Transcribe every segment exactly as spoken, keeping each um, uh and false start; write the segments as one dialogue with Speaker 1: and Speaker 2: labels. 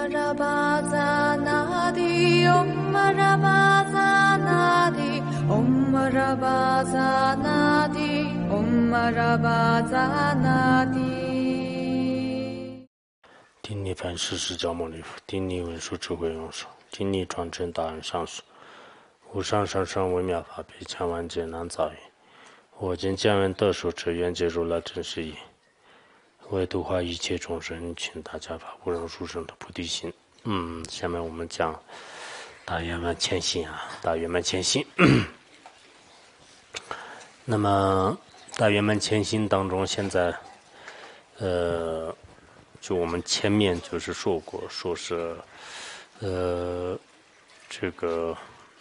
Speaker 1: Marabazanadi, Om Marabazanadi, Om Marabazanadi, Om Marabazanadi。
Speaker 2: 听你凡事释迦牟尼佛，听你文殊智慧用手，听你传真大人上师，无上甚深微妙法，比千万劫难遭遇。我今见闻得受持，愿解如来真实义，为度化一切众生，请大家发无量殊胜的菩提心。嗯，下面我们讲大圆满前行啊，大圆满前行。那么大圆满前行当中，现在呃。就我们前面就是说过，说是，呃，这个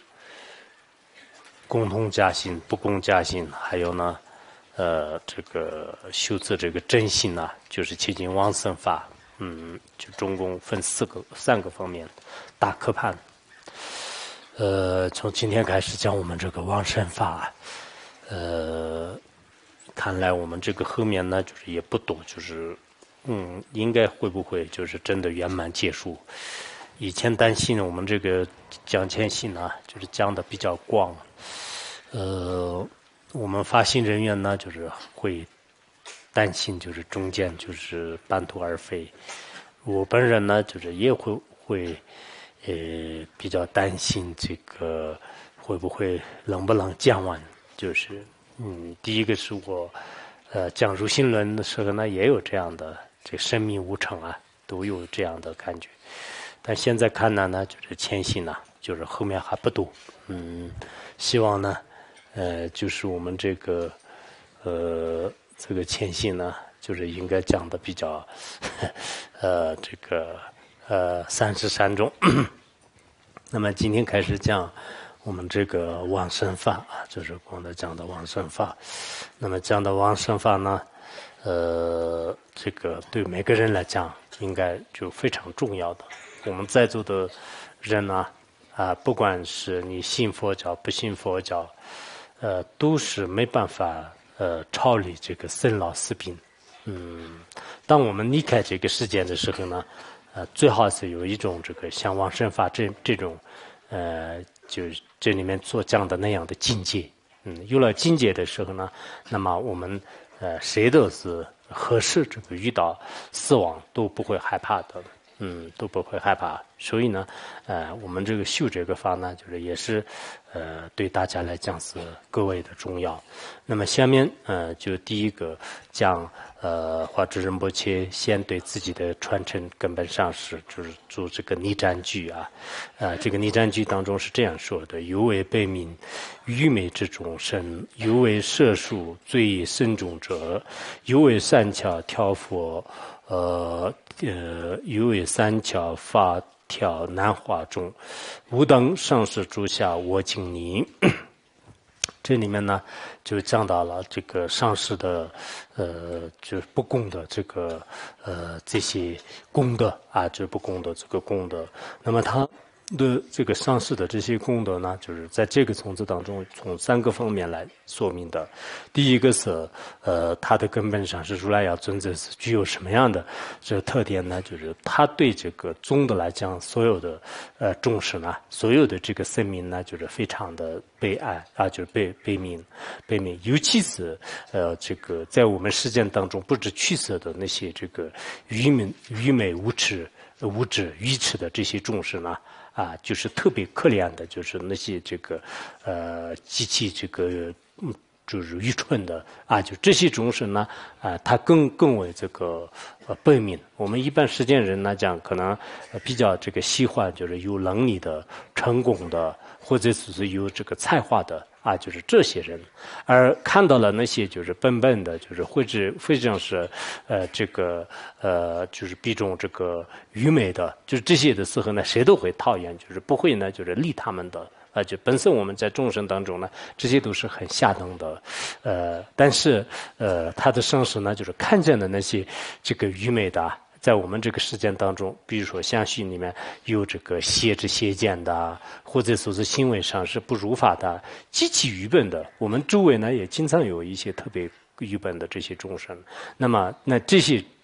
Speaker 2: 共同加行、不共加行，还有呢，呃，这个修持这个真心呢、啊，就是接近往生法，嗯，就总共分四个、三个方面，大科判。呃，从今天开始讲我们这个往生法，呃，看来我们这个后面呢，就是也不多，就是。嗯，应该会不会就是真的圆满结束？以前担心我们这个讲前行呢，就是讲的比较广，呃，我们发心人员呢，就是会担心，就是中间就是半途而废。我本人呢，就是也会会呃比较担心这个会不会能不能讲完？就是嗯，第一个是我呃讲入心论的时候呢，也有这样的。这生命无常啊，都有这样的感觉。但现在看来呢，就是前行呢，就是后面还不多。嗯，希望呢，呃，就是我们这个，呃，这个前行呢，就是应该讲的比较，呃，这个呃三十三种。那么今天开始讲我们这个往生法啊，就是光的讲的往生法。那么讲的往生法呢？呃，这个对每个人来讲，应该就非常重要的。我们在座的人呢、啊，啊，不管是你信佛教不信佛教，呃，都是没办法呃超离这个生老死病。嗯，当我们离开这个世界的时候呢，呃，最好是有一种这个像往生法这这种，呃，就是这里面所讲的那样的境界。嗯，有了境界的时候呢，那么我们。呃，谁都是合适这个遇到死亡都不会害怕的，嗯，都不会害怕。所以呢，呃，我们这个修这个法呢，就是也是，呃，对大家来讲是格外的重要。那么下面，呃，就第一个讲，呃，华智仁波切先对自己的传承根本上是就是做这个拟战句啊，呃，这个拟战句当中是这样说的：犹为悲悯，愚昧之众生；犹为摄术，罪业深重者；犹为善巧调佛，呃呃，犹为善巧法。调难化中，吾等上士诸下，我敬你。这里面呢，就讲到了这个上士的，呃，就是不公的这个，呃，这些功德啊，就是不公的这个功德。那么他的这个上士的这些功德呢，就是在这个丛子当中，从三个方面来说明的。第一个是，呃，它的根本上是如来要尊者是具有什么样的这个特点呢？就是他对这个总的来讲，所有的呃众生呢，所有的这个生命呢，就是非常的悲哀啊，就是悲悲悯，悲悯，尤其是呃这个在我们实践当中不知取舍的那些这个愚昧、愚昧无知、无知、愚痴的这些众生呢。啊，就是特别可怜的，就是那些这个，呃，极其这个，嗯，就是愚蠢的啊，就这些众生呢，啊，他更更为这个呃悲悯。我们一般实践人来讲，可能、呃、比较这个喜欢就是有能力的、成功的，或者是有这个才华的。啊，就是这些人，而看到了那些就是笨笨的，就是或者非常是，呃，这个呃，就是比重这个愚昧的，就是这些的时候呢，谁都会讨厌，就是不会呢，就是利他们的。啊，就本身我们在众生当中呢，这些都是很下等的，呃，但是呃，他的上师呢，就是看见的那些这个愚昧的。在我们这个实践当中，比如说相续里面有这个邪知邪见的，或者说是行为上是不如法的，极其愚笨的。我们周围呢也经常有一些特别愚笨的这些众生。那么，那这些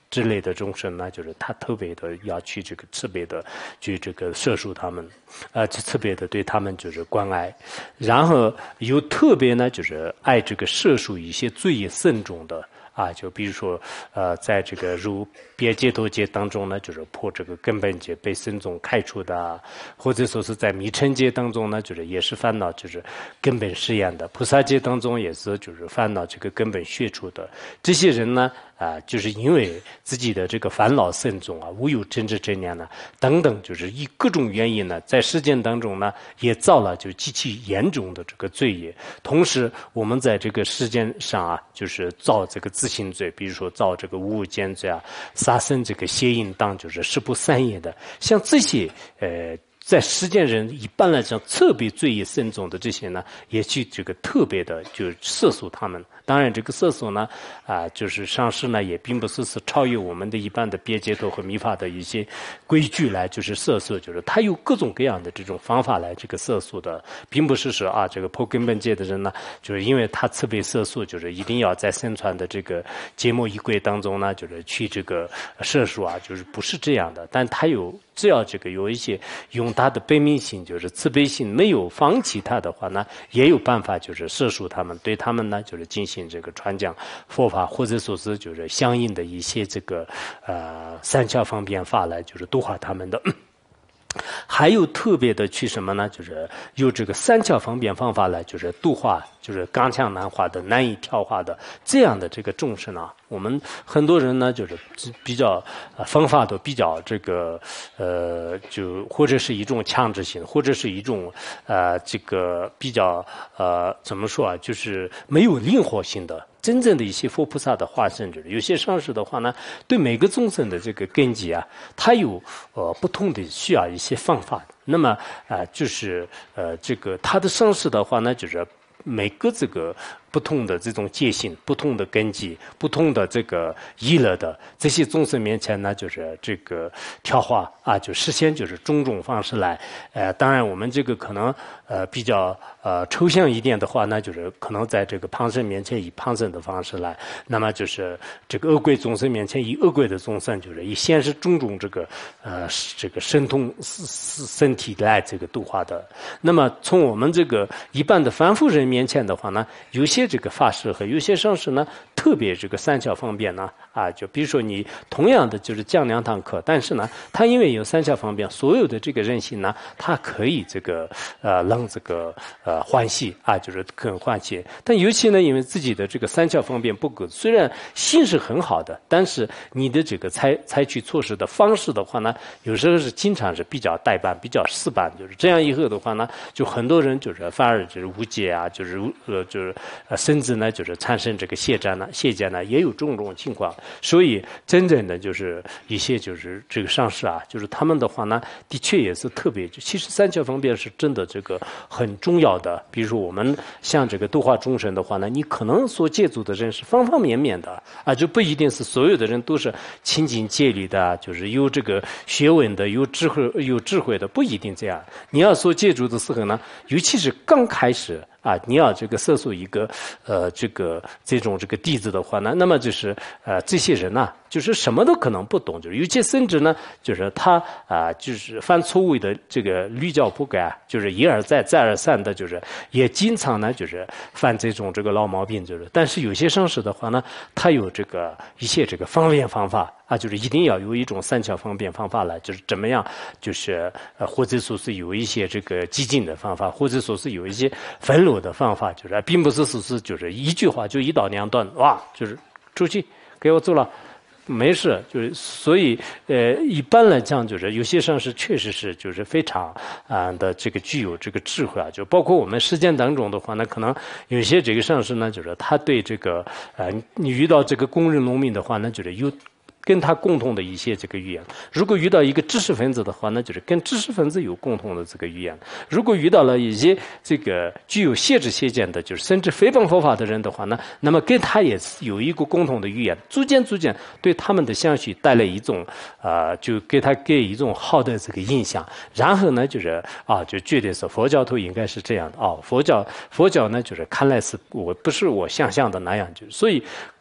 Speaker 2: 之类的众生呢，就是他特别的要去这个特别的去这个摄受他们，呃，特别的对他们就是关爱，然后又特别呢就是爱这个摄受一些罪业深重的。啊，就比如说，呃，在这个如别解脱界当中呢，就是破这个根本界被僧众开除的，或者说是在迷尘界当中呢，就是也是烦恼，就是根本实验的；菩萨界当中也是就是烦恼这个根本学出的。这些人呢，啊，就是因为自己的这个烦恼深重啊，无有真知真念呢，等等，就是以各种原因呢，在实践当中呢，也造了就极其严重的这个罪业。同时，我们在这个实践上啊，就是造这个自性罪，比如说造这个无间罪啊、杀生这个邪淫当，就是十不三业的，像这些呃。在实践人一般来讲特别罪业深重的这些呢，也去这个特别的就摄受他们。当然，这个摄受呢，啊，就是上师呢也并不是是超越我们的一般的别解脱和密法的一些规矩来，就是摄受，就是他有各种各样的这种方法来这个摄受的，并不是说啊，这个破根本界的人呢，就是因为他特别摄受，就是一定要在宣传的这个节目仪轨当中呢，就是去这个摄受啊，就是不是这样的，但他有。只要这个有一些用他的悲悯心，就是慈悲心，没有放弃他的话呢，也有办法，就是摄受他们，对他们呢，就是进行这个传讲佛法，或者说是就是相应的一些这个呃三教方便法来，就是度化他们的。还有特别的去什么呢？就是用这个三教方便方法来，就是度化，就是刚强难化的、难以调化的这样的这个众生啊。我们很多人呢，就是比较呃方法都比较这个呃，就或者是一种强制性，或者是一种呃这个比较呃怎么说啊，就是没有灵活性的。真正的一些佛菩萨的化身者，有些上师的话呢，对每个众生的这个根基啊，他有呃不同的需要一些方法。那么啊、呃，就是呃这个他的上师的话呢，就是每个这个不同的这种戒性、不同的根基、不同的这个意乐的这些众生面前呢，就是这个调化啊，就实现就是种种方式来。呃，当然我们这个可能呃比较呃抽象一点的话呢，就是可能在这个旁生面前以旁生的方式来，那么就是这个恶鬼众生面前以恶鬼的众生，就是以先是种种这个呃这个神通身体来这个度化的。那么从我们这个一般的凡夫人面前的话呢，有些这个法师和有些上师呢，特别这个三教方便呢，啊，就比如说你同样的就是讲两堂课，但是呢，他因为有三教方便，所有的这个人心呢，他可以这个呃让这个呃欢喜啊，就是很欢喜。但尤其呢，因为自己的这个三教方便不够，虽然心是很好的，但是你的这个采采取措施的方式的话呢，有时候是经常是比较怠慢、比较死板，就是这样以后的话呢，就很多人就是反而就是无解啊，就是呃就是呃甚至呢就是产生这个懈怠呢、懈怠呢，也有种种情况。所以真正的就是一些就是这个上师啊，就是他们的话呢，的确也是特别。其实三教方便是真的这个很重要的。比如说我们像这个度化众生的话呢，你可能所接触的人是方方面面的啊，就不一定是所有的人都是清净戒律的，就是有这个学问的、有智慧、有智慧的，不一定这样。你要所接触的时候呢，尤其是刚开始。啊，你要这个摄受一个呃这个这种这个弟子的话呢，那么就是呃这些人呢、啊，就是什么都可能不懂，就是有些甚至呢，就是他啊、呃、就是犯错误的这个屡教不改，就是一而再再而三的，就是也经常呢就是犯这种这个老毛病，就是但是有些上师的话呢，他有这个一些这个方便方法。啊，就是一定要有一种三教方便方法来，就是怎么样，就是呃，或者说是有一些这个激进的方法，或者说是有一些愤怒的方法，就是并不是说是就是一句话就一刀两断，哇，就是出去给我走了。没事，就是所以呃，一般来讲，就是有些上师确实是就是非常啊、呃、的这个具有这个智慧啊，就包括我们实践当中的话呢，可能有些这个上师呢，就是他对这个呃，你遇到这个工人农民的话呢，就是有。跟他共同的一些这个语言，如果遇到一个知识分子的话，那就是跟知识分子有共同的这个语言。如果遇到了一些这个具有限制邪见的，就是甚至诽谤佛法的人的话呢，那么跟他也是有一个共同的语言，逐渐逐渐对他们的相续带来一种啊、呃，就给他给一种好的这个印象。然后呢，就是啊，就觉得是佛教徒应该是这样的哦，佛教佛教呢，就是看来是我不是我想象的那样，就所以。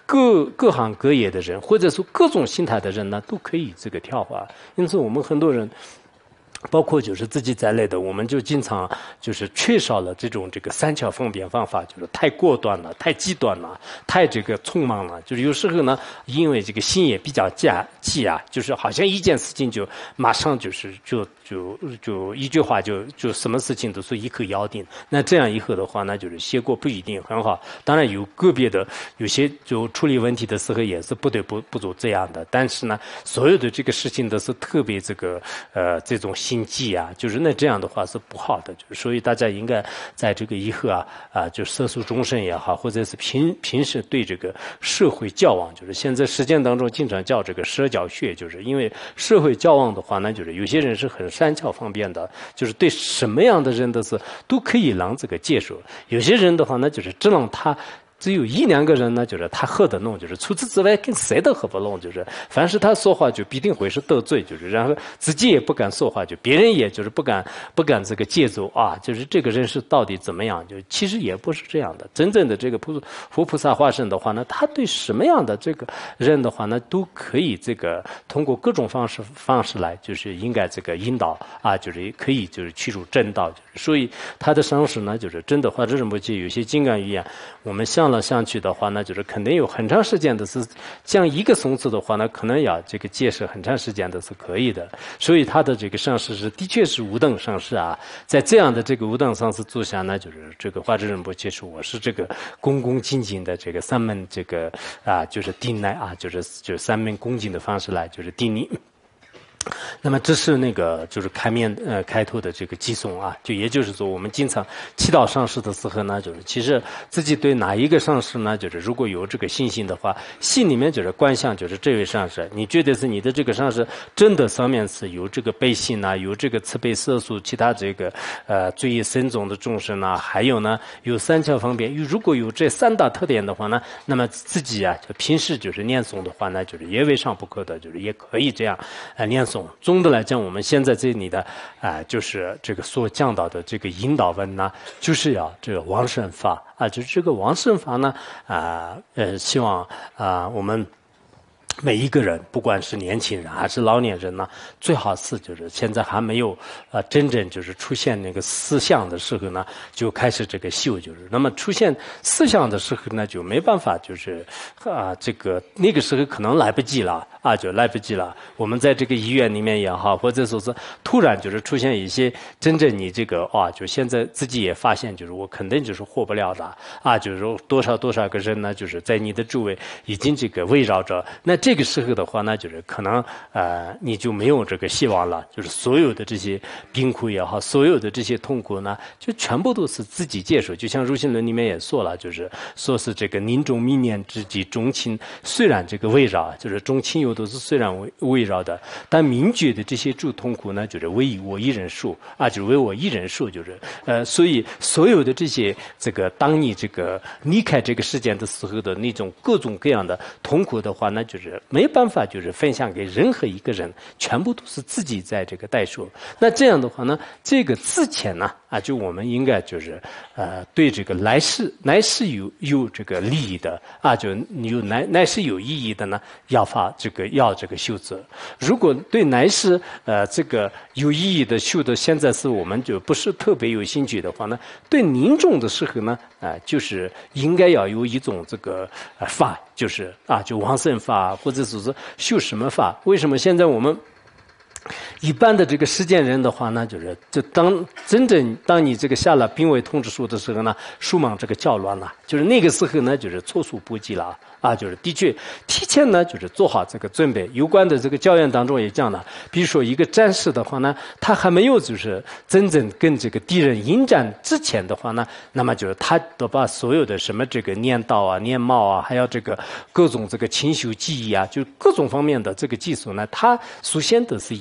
Speaker 2: 各各行各业的人，或者说各种心态的人呢，都可以这个跳滑。因此，我们很多人。包括就是自己在内的，我们就经常就是缺少了这种这个三巧分辨方法，就是太过端了，太极端了，太这个匆忙了。就是有时候呢，因为这个心也比较急急啊，就是好像一件事情就马上就是就就就一句话就就什么事情都是一口咬定。那这样以后的话呢，就是结果不一定很好。当然有个别的有些就处理问题的时候也是不得不不做这样的，但是呢，所有的这个事情都是特别这个呃这种心计啊，就是那这样的话是不好的，就是所以大家应该在这个以后啊啊，就色素终身也好，或者是平平时对这个社会交往，就是现在实践当中经常叫这个社交学，就是因为社会交往的话呢，就是有些人是很善巧方便的，就是对什么样的人都是都可以让这个接受，有些人的话呢，就是只让他。只有一两个人呢，就是他合得拢，就是除此之外跟谁都合不拢，就是凡是他说话就必定会是得罪，就是然后自己也不敢说话，就别人也就是不敢不敢这个借走啊，就是这个人是到底怎么样？就其实也不是这样的，真正的这个菩佛菩萨化身的话呢，他对什么样的这个人的话呢，都可以这个通过各种方式方式来，就是应该这个引导啊，就是可以就是去入正道，就是所以他的上师呢，就是真的话，这种不去有些金刚语言，我们像。了上去的话呢，就是肯定有很长时间的是讲一个松次的话呢，可能要这个解释很长时间的是可以的。所以他的这个上师是的确是无等上师啊，在这样的这个无等上师座下呢，就是这个华智仁波切说我是这个恭恭敬敬的这个三门这个啊，就是顶来啊，就是就是三门恭敬的方式来就是顶你。那么这是那个就是开面呃开头的这个寄送啊，就也就是说我们经常祈祷上师的时候呢，就是其实自己对哪一个上师呢，就是如果有这个信心的话，心里面就是观想就是这位上师，你觉得是你的这个上师真的上面是有这个悲心啊，有这个慈悲摄受其他这个呃罪业深重的众生啊，还有呢有三巧方便，如果有这三大特点的话呢，那么自己啊就平时就是念诵的话呢，就是也未尝不可的，就是也可以这样啊、呃、念诵。总的来讲，我们现在这里的啊、呃，就是这个所讲到的这个引导文呢，就是要这个往生法啊，就是这个往生法呢啊 呃, 呃，希望啊、呃、我们。每一个人，不管是年轻人还是老年人呢，最好是就是现在还没有呃真正就是出现那个思想的时候呢，就开始这个修，就是那么出现思想的时候呢，就没办法就是啊这个那个时候可能来不及了啊，就来不及了。我们在这个医院里面也好，或者说是突然就是出现一些真正你这个啊，就现在自己也发现，就是我肯定就是活不了的啊，就是说多少多少个人呢，就是在你的周围已经这个围绕着那。这个时候的话呢，就是可能呃你就没有这个希望了，就是所有的这些病苦也好，所有的这些痛苦呢，就全部都是自己接受。就像入心论里面也说了，就是说是这个临终密念之际，众亲虽然这个围绕，就是众亲友都是虽然围围绕的，但明觉的这些诸痛苦呢，就是为我一人受啊，就是为我一人受，就是呃，所以所有的这些这个当你这个离开这个世间的时候的那种各种各样的痛苦的话呢，就是没办法，就是分享给任何一个人，全部都是自己在这个代受。那这样的话呢，这个之前呢，啊，就我们应该就是呃，对这个来世来世有有这个利益的啊，就有来来世有意义的呢，要发这个要这个修责。如果对来世呃这个有意义的修的，现在是我们就不是特别有兴趣的话呢，对临终的时候呢，啊、呃，就是应该要有一种这个呃法，就是啊，就往生法，或者说是修什么法？为什么现在我们一般的这个实践人的话呢，就是就当真正当你这个下了病危通知书的时候呢，书忙这个较乱了，就是那个时候呢，就是措手不及了啊，就是的确提前呢，就是做好这个准备。有关的这个教员当中也讲了，比如说一个战士的话呢，他还没有就是真正跟这个敌人应战之前的话呢，那么就是他都把所有的什么这个念道啊、念貌啊，还有这个各种这个清修技艺啊，就各种方面的这个技术呢，他首先都是应该要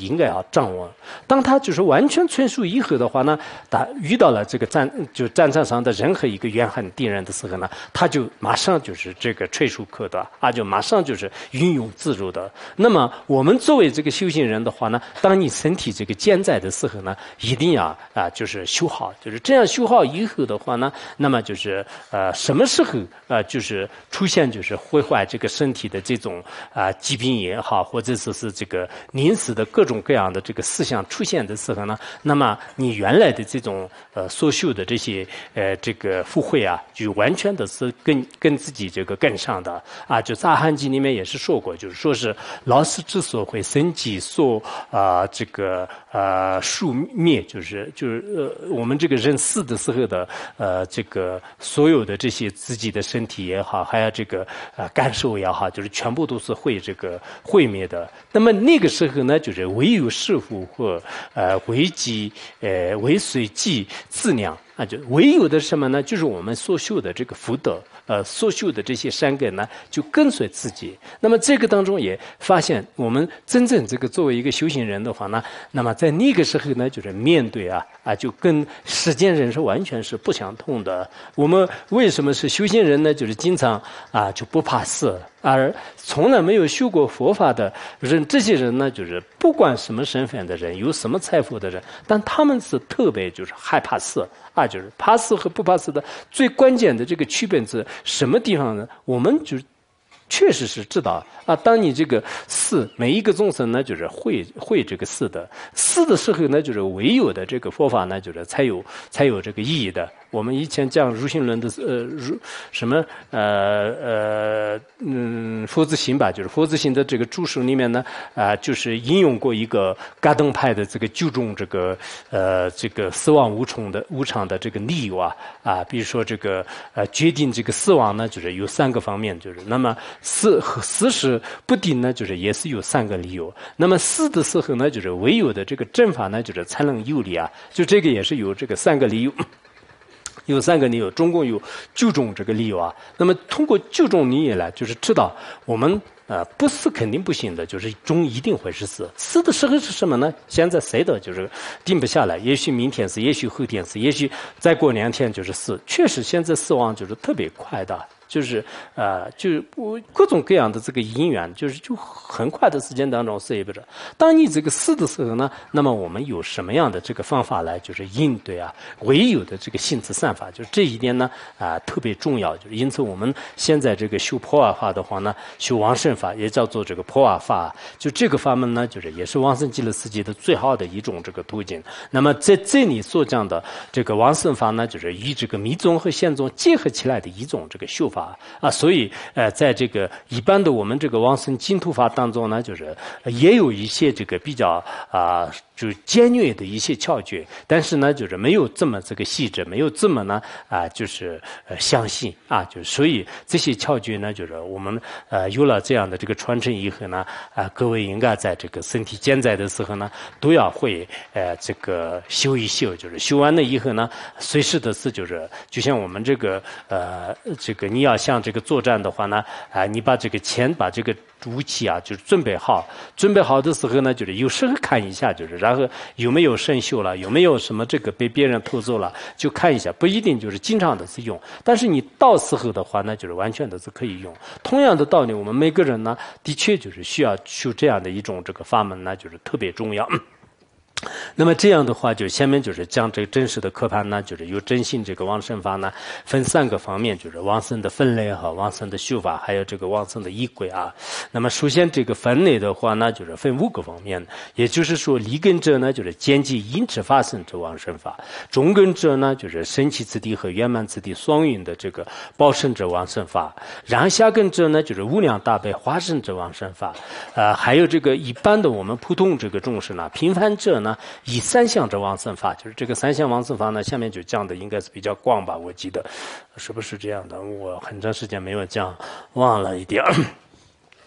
Speaker 2: 掌握。当他就是完全成熟以后的话呢，他遇到了这个战就战场上的任何一个怨恨敌人的时候呢，他就马上就是这个垂手可得啊，就马上就是运用自如的。那么我们作为这个修行人的话呢，当你身体这个健在的时候呢，一定要啊就是修好，就是这样修好以后的话呢，那么就是呃什么时候呃就是出现就是毁坏这个身体的这种啊、呃、疾病也好，或者说是这个临死的各种各样的这个思想出现的时候呢，那么你原来的这种呃所修的这些呃这个福慧啊，就完全的是跟跟自己这个跟上的啊。就《阿含经》里面也是说过，就是说是老死之所会生己所啊、呃、这个呃数灭，就是就是呃我们这个人死的时候的呃这个所有的这些自己的身体也好，还有这个呃感受也好，就是全部都是会这个毁灭的。那么那个时候呢，就是唯有师父或呃为己呃为随己自量啊，就唯有的什么呢？就是我们所修的这个福德，呃，所修的这些善根呢，就跟随自己。那么这个当中也发现，我们真正这个作为一个修行人的话呢，那么在那个时候呢，就是面对啊啊，就跟世间人是完全是不相同的。我们为什么是修行人呢？就是经常啊就不怕死。而从来没有修过佛法的人，这些人呢，就是不管什么身份的人，有什么财富的人，但他们是特别就是害怕死啊，就是怕死和不怕死的最关键的这个区别是什么地方呢？我们就确实是知道啊，当你这个死，每一个众生呢，就是会会这个死的，死的时候呢，就是唯有的这个佛法呢，就是才有才有这个意义的。我们以前讲入心论的呃入什么呃呃嗯佛子行吧，就是佛子行的这个注释里面呢啊、呃，就是引用过一个噶登派的这个九种这个呃这个死亡无常的无常的这个理由啊啊，比如说这个呃决定这个死亡呢，就是有三个方面，就是那么死死时不定呢，就是也是有三个理由。那么死的时候呢，就是唯有的这个正法呢，就是才能有理啊，就这个也是有这个三个理由。有三个理由，总共有九种这个理由啊。那么通过九种理由来，就是知道我们呃不死肯定不行的，就是终一定会是死。死的时候是什么呢？现在谁的就是定不下来，也许明天死，也许后天死，也许再过两天就是死。确实，现在死亡就是特别快的。就是呃，就是各种各样的这个因缘，就是就很快的时间当中死也不知道。当你这个死的时候呢，那么我们有什么样的这个方法来就是应对啊？唯有的这个性自善法，就是这一点呢啊、呃、特别重要。就是因此我们现在这个修破瓦法的话呢，修往生法也叫做这个破瓦法，就这个法门呢，就是也是往生极乐世界的最好的一种这个途径。那么在这里所讲的这个往生法呢，就是与这个密宗和显宗结合起来的一种这个修法。啊，所以呃，在这个一般的我们这个往生净土法当中呢，就是也有一些这个比较啊、呃，就是简略的一些窍诀，但是呢，就是没有这么这个细致，没有这么呢啊、呃，就是呃相信啊，就是所以这些窍诀呢，就是我们呃有了这样的这个传承以后呢，啊、呃，各位应该在这个身体健在的时候呢，都要会呃这个修一修，就是修完了以后呢，随时的是就是就像我们这个呃这个你。要像这个作战的话呢，啊、呃，你把这个钱把这个武器啊，就是准备好，准备好的时候呢，就是有时候看一下，就是然后有没有生锈了，有没有什么这个被别人偷走了，就看一下，不一定就是经常的是用，但是你到时候的话呢，就是完全的是可以用。同样的道理，我们每个人呢，的确就是需要修这样的一种这个法门呢，就是特别重要。那么这样的话，就下面就是讲这个真实的课盘呢，就是有真心这个往生法呢，分三个方面，就是往生的分类和往生的修法，还有这个往生的仪轨啊。那么首先这个分类的话呢，就是分五个方面，也就是说立根者呢，就是间接因持发生之往生法；中根者呢，就是神奇次第和圆满次第双运的这个报身之往生法；然后下根者呢，就是无量大悲化身之往生法。呃，还有这个一般的我们普通这个众生呢，平凡者呢。以三相之往生法，就是这个三相往生法呢，下面就讲的应该是比较广吧，我记得是不是这样的？我很长时间没有讲，忘了一点。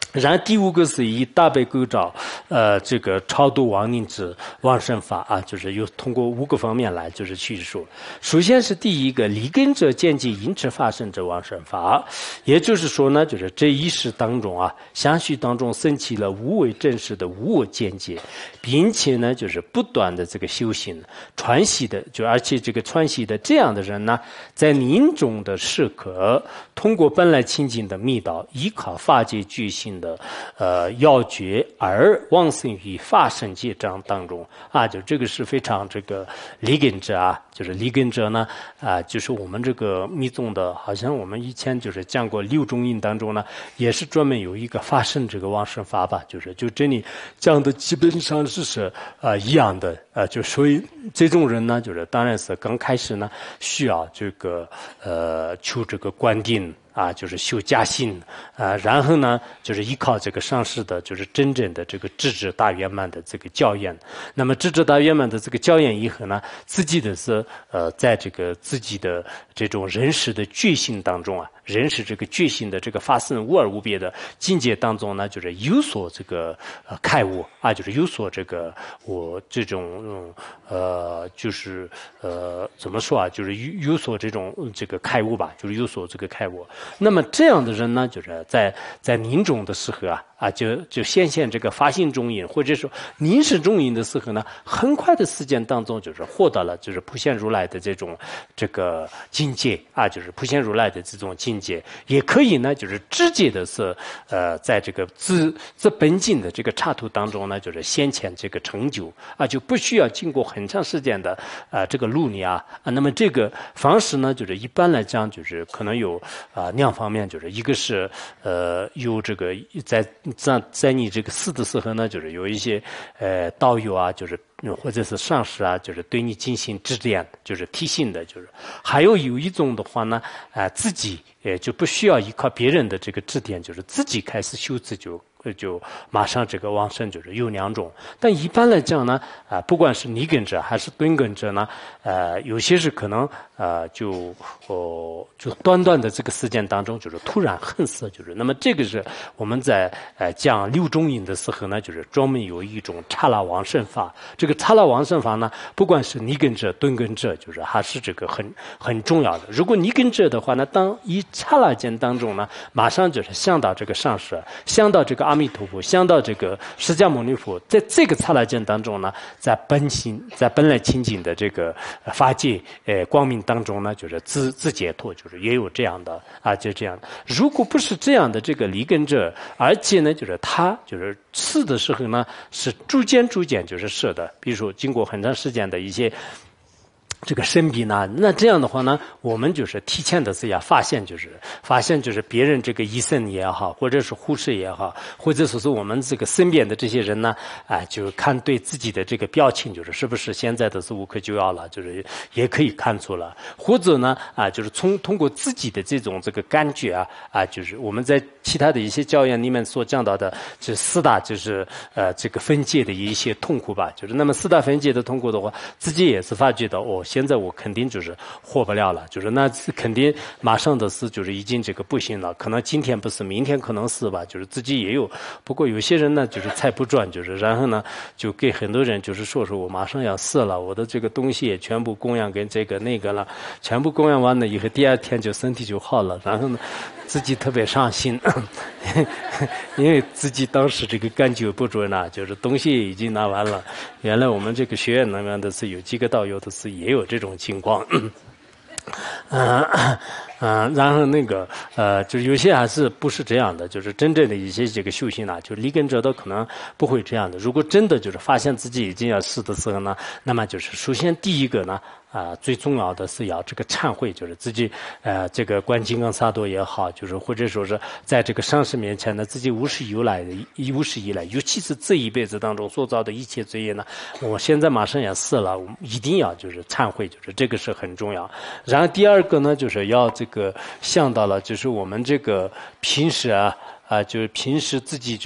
Speaker 2: 然后第五个是以大悲构造，呃，这个超度亡灵之往生法啊，就是有通过五个方面来就是叙述。首先是第一个离根者见解因此发生之往生法，也就是说呢，就是这一世当中啊，相续当中升起了无为正实的无我见解，并且呢，就是不断的这个修行传习的，就而且这个传习的这样的人呢，在临终的时刻，通过本来清净的密道，依靠法界具性的呃要诀而往生于法身界章当中啊，就这个是非常这个离根者啊，就是离根者呢啊，就是我们这个密宗的，好像我们以前就是讲过六种印当中呢，也是专门有一个法身这个往生法吧，就是就这里讲的基本上是是啊、呃、一样的啊、呃，就所以这种人呢，就是当然是刚开始呢需要这个呃求这个观定。啊，就是修加心啊，然后呢，就是依靠这个上师的，就是真正的这个智智大圆满的这个教验。那么智智大圆满的这个教验以后呢，自己的是呃，在这个自己的这种人世的觉性当中啊，人世这个觉性的这个发生无二无别的境界当中呢，就是有所这个呃开悟啊，就是有所这个我这种嗯呃，就是呃怎么说啊，就是有有所这种这个开悟吧，就是有所这个开悟。那么这样的人呢，就是在在临终的时候啊啊，就就显现这个发心中隐，或者说临世中隐的时候呢，很快的时间当中，就是获得了就是普贤如来的这种这个境界啊，就是普贤如来的这种境界，也可以呢，就是直接的是呃，在这个自自本境的这个刹土当中呢，就是先前这个成就啊，就不需要经过很长时间的啊、呃、这个努力啊啊，那么这个方式呢，就是一般来讲就是可能有啊。呃两方面，就是一个是呃有这个在在在你这个死的时候呢，就是有一些呃道友啊，就是或者是上师啊，就是对你进行指点，就是提醒的，就是还有有一种的话呢，啊、呃、自己也就不需要依靠别人的这个指点，就是自己开始修持就。就马上这个往生，就是有两种，但一般来讲呢，啊、呃，不管是离根者还是敦根者呢，呃，有些是可能呃就哦就短短的这个时间当中，就是突然恨死，就是那么这个是我们在呃讲六种因的时候呢，就是专门有一种刹那往生法。这个刹那往生法呢，不管是离根者、敦根者，就是还是这个很很重要的。如果离根者的话呢，当一刹那间当中呢，马上就是想到这个上师，想到这个阿弥陀佛，想到这个释迦牟尼佛，在这个刹那间当中呢，在本心，在本来清净的这个法界呃光明当中呢，就是自自解脱，就是也有这样的啊，就这样的。如果不是这样的这个离根者，而且呢，就是他就是死的时候呢，是逐渐逐渐就是舍的，比如说经过很长时间的一些。这个生病呢，那这样的话呢，我们就是提前的是要发现，就是发现就是别人这个医生也好，或者是护士也好，或者说是我们这个身边的这些人呢，啊，就看对自己的这个表情，就是是不是现在的是无可救药了，就是也可以看出了，或者呢，啊，就是从通过自己的这种这个感觉啊，啊，就是我们在其他的一些教研里面所讲到的，这四大就是呃这个分界的一些痛苦吧，就是那么四大分界的痛苦的话，自己也是发觉到哦。现在我肯定就是活不了了，就是那肯定马上的是就是已经这个不行了，可能今天不是，明天可能是吧，就是自己也有。不过有些人呢就是猜不准，就是然后呢就给很多人就是说说我马上要死了，我的这个东西也全部供养给这个那个了，全部供养完了以后，第二天就身体就好了，然后呢自己特别伤心，因为自己当时这个感觉不准啊，就是东西已经拿完了。原来我们这个学院里面的是有几个道友的是也有这种情况。嗯嗯，然后那个呃，就有些还是不是这样的，就是真正的一些这个修行啊，就离根者的可能不会这样的。如果真的就是发现自己已经要死的时候呢，那么就是首先第一个呢。啊、呃，最重要的是要这个忏悔，就是自己呃这个观金刚萨埵也好，就是或者说是在这个上师面前呢，自己无始以来的无始以来，尤其是这一辈子当中所造的一切罪业呢，我现在马上要死了，我们一定要就是忏悔，就是这个是很重要。然后第二个呢，就是要这个想到了，就是我们这个平时啊。啊，就是平时自己就是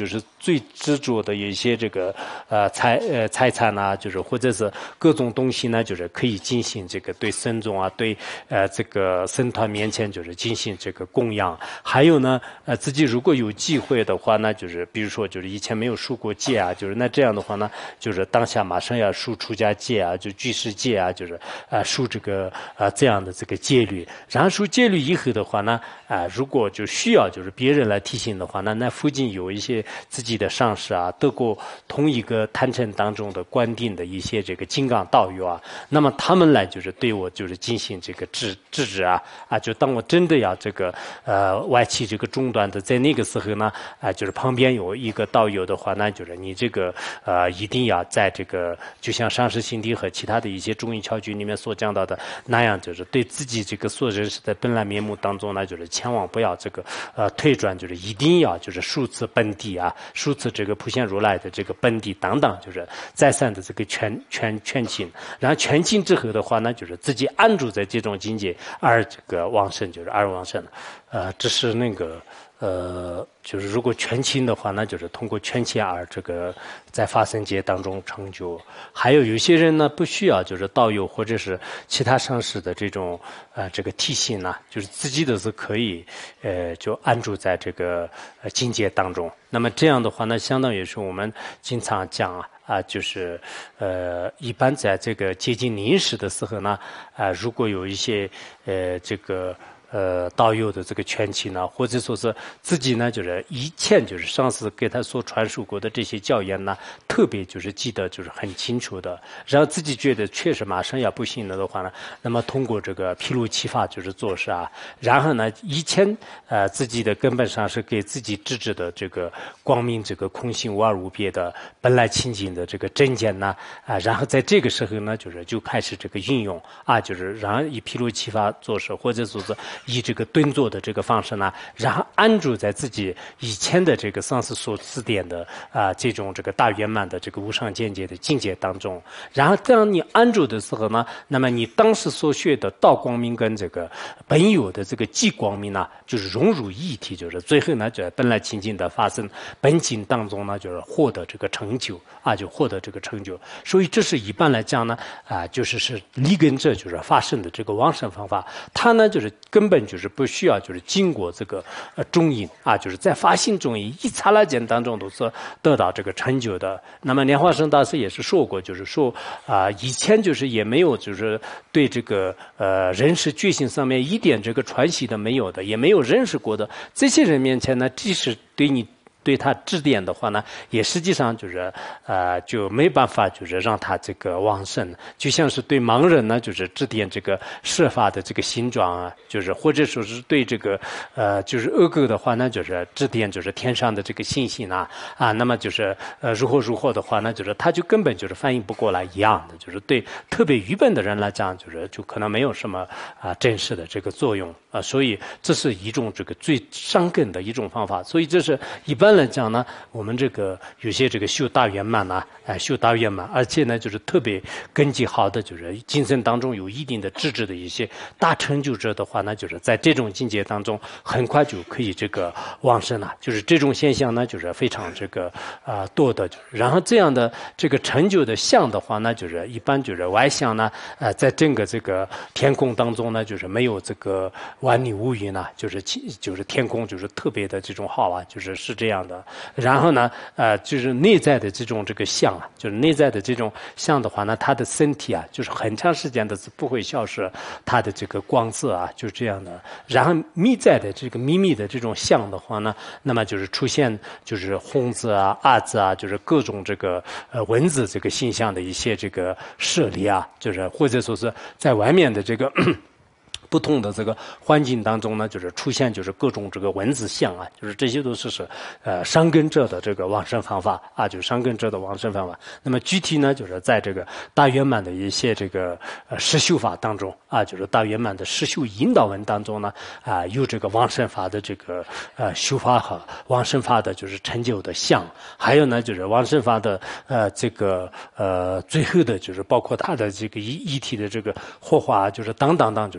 Speaker 2: 最执着的有一些这个呃财呃财产呐、啊，就是或者是各种东西呢，就是可以进行这个对僧众啊，对呃这个僧团面前就是进行这个供养。还有呢，呃自己如果有机会的话呢，就是比如说就是以前没有受过戒啊，就是那这样的话呢，就是当下马上要受出家戒啊，就居士戒啊，就是啊、呃、受这个啊、呃、这样的这个戒律。然后受戒律以后的话呢，啊、呃、如果就需要就是别人来提醒的话呢，那附近有一些自己的上师啊，得过同一个坛城当中的官定的一些这个金刚道友啊，那么他们来就是对我就是进行这个制制止啊啊，就当我真的要这个呃外企这个中断的，在那个时候呢啊、呃，就是旁边有一个道友的话呢，就是你这个呃一定要在这个就像上师心地和其他的一些中医窍诀里面所讲到的那样，就是对自己这个所认识的本来面目当中呢，就是千万不要这个呃退转，就是一定要就是数次本地啊，数次这个普贤如来的这个本地等等，就是再三的这个劝劝劝请，然后劝请之后的话呢，就是自己安住在这种境界而这个往生，就是而往生，呃，这是那个。呃，就是如果全亲的话，那就是通过全亲而这个在发生界当中成就。还有有些人呢，不需要就是道友或者是其他上师的这种呃这个提醒呢，就是自己的是可以呃就安住在这个呃境界当中。那么这样的话呢，相当于是我们经常讲啊。啊，就是呃，一般在这个接近临时的时候呢，啊、呃，如果有一些呃这个。呃，道友的这个劝请呢，或者说是自己呢，就是以前就是上司给他所传授过的这些教言呢，特别就是记得就是很清楚的，然后自己觉得确实马上要不行了的话呢，那么通过这个披露启发就是做事啊，然后呢，以前呃自己的根本上是给自己制止的这个光明这个空性无二无别的本来清净的这个真见呢啊、呃，然后在这个时候呢，就是就开始这个运用啊，就是然后以披露启发做事，或者说是。以这个蹲坐的这个方式呢，然后安住在自己以前的这个上师所指点的啊、呃、这种这个大圆满的这个无上见解的境界当中，然后当你安住的时候呢，那么你当时所学的道光明跟这个本有的这个寂光明呢，就是融入一体，就是最后呢，就本来清净的发生本境当中呢，就是获得这个成就啊，就获得这个成就。所以这是一般来讲呢，啊、呃，就是是立根这就是发生的这个往生方法，它呢就是根本就是不需要就是经过这个呃中阴啊，就是在发心中阴一刹那间当中都是得到这个成就的。那么莲花生大师也是说过，就是说啊、呃，以前就是也没有就是对这个呃人事觉醒上面一点这个传习的没有的，也没有认识过的这些人面前呢，即使对你。对他指点的话呢，也实际上就是呃就没办法，就是让他这个往生，就像是对盲人呢，就是指点这个设法的这个形状啊，就是或者说是对这个呃就是恶狗的话呢，就是指点就是天上的这个星星啊啊，那么就是呃如何如何的话呢，就是他就根本就是反应不过来一样的，就是对特别愚笨的人来讲，就是就可能没有什么啊真实的这个作用啊，所以这是一种这个最伤根的一种方法，所以这是一般。来讲呢，我们这个有些这个修大圆满呐、啊，哎，修大圆满，而且呢，就是特别根基好的，就是精神当中有一定的智智的一些大成就者的话呢，就是在这种境界当中，很快就可以这个往生了。就是这种现象呢，就是非常这个啊、呃、多的。然后这样的这个成就的相的话呢，就是一般就是外相呢，呃，在整个这个天空当中呢，就是没有这个万里无云呢，就是就是天空就是特别的这种好啊，就是是这样。的，然后呢，呃，就是内在的这种这个相啊，就是内在的这种相的话呢，他的身体啊，就是很长时间的是不会消失他的这个光色啊，就是这样的。然后密在的这个秘密的这种相的话呢，那么就是出现就是红字啊、二字啊，就是各种这个呃文字这个形象的一些这个设立啊，就是或者说是在外面的这个。不同的这个环境当中呢，就是出现就是各种这个文字像啊，就是这些都是是呃伤根者的这个往生方法啊，就是伤根者的往生方法。那么具体呢，就是在这个大圆满的一些这个呃实修法当中啊，就是大圆满的实修引导文当中呢啊，有这个往生法的这个呃修法和往生法的就是成就的像，还有呢就是往生法的呃这个呃最后的就是包括它的这个一一体的这个火化，就是等等等，就是这些。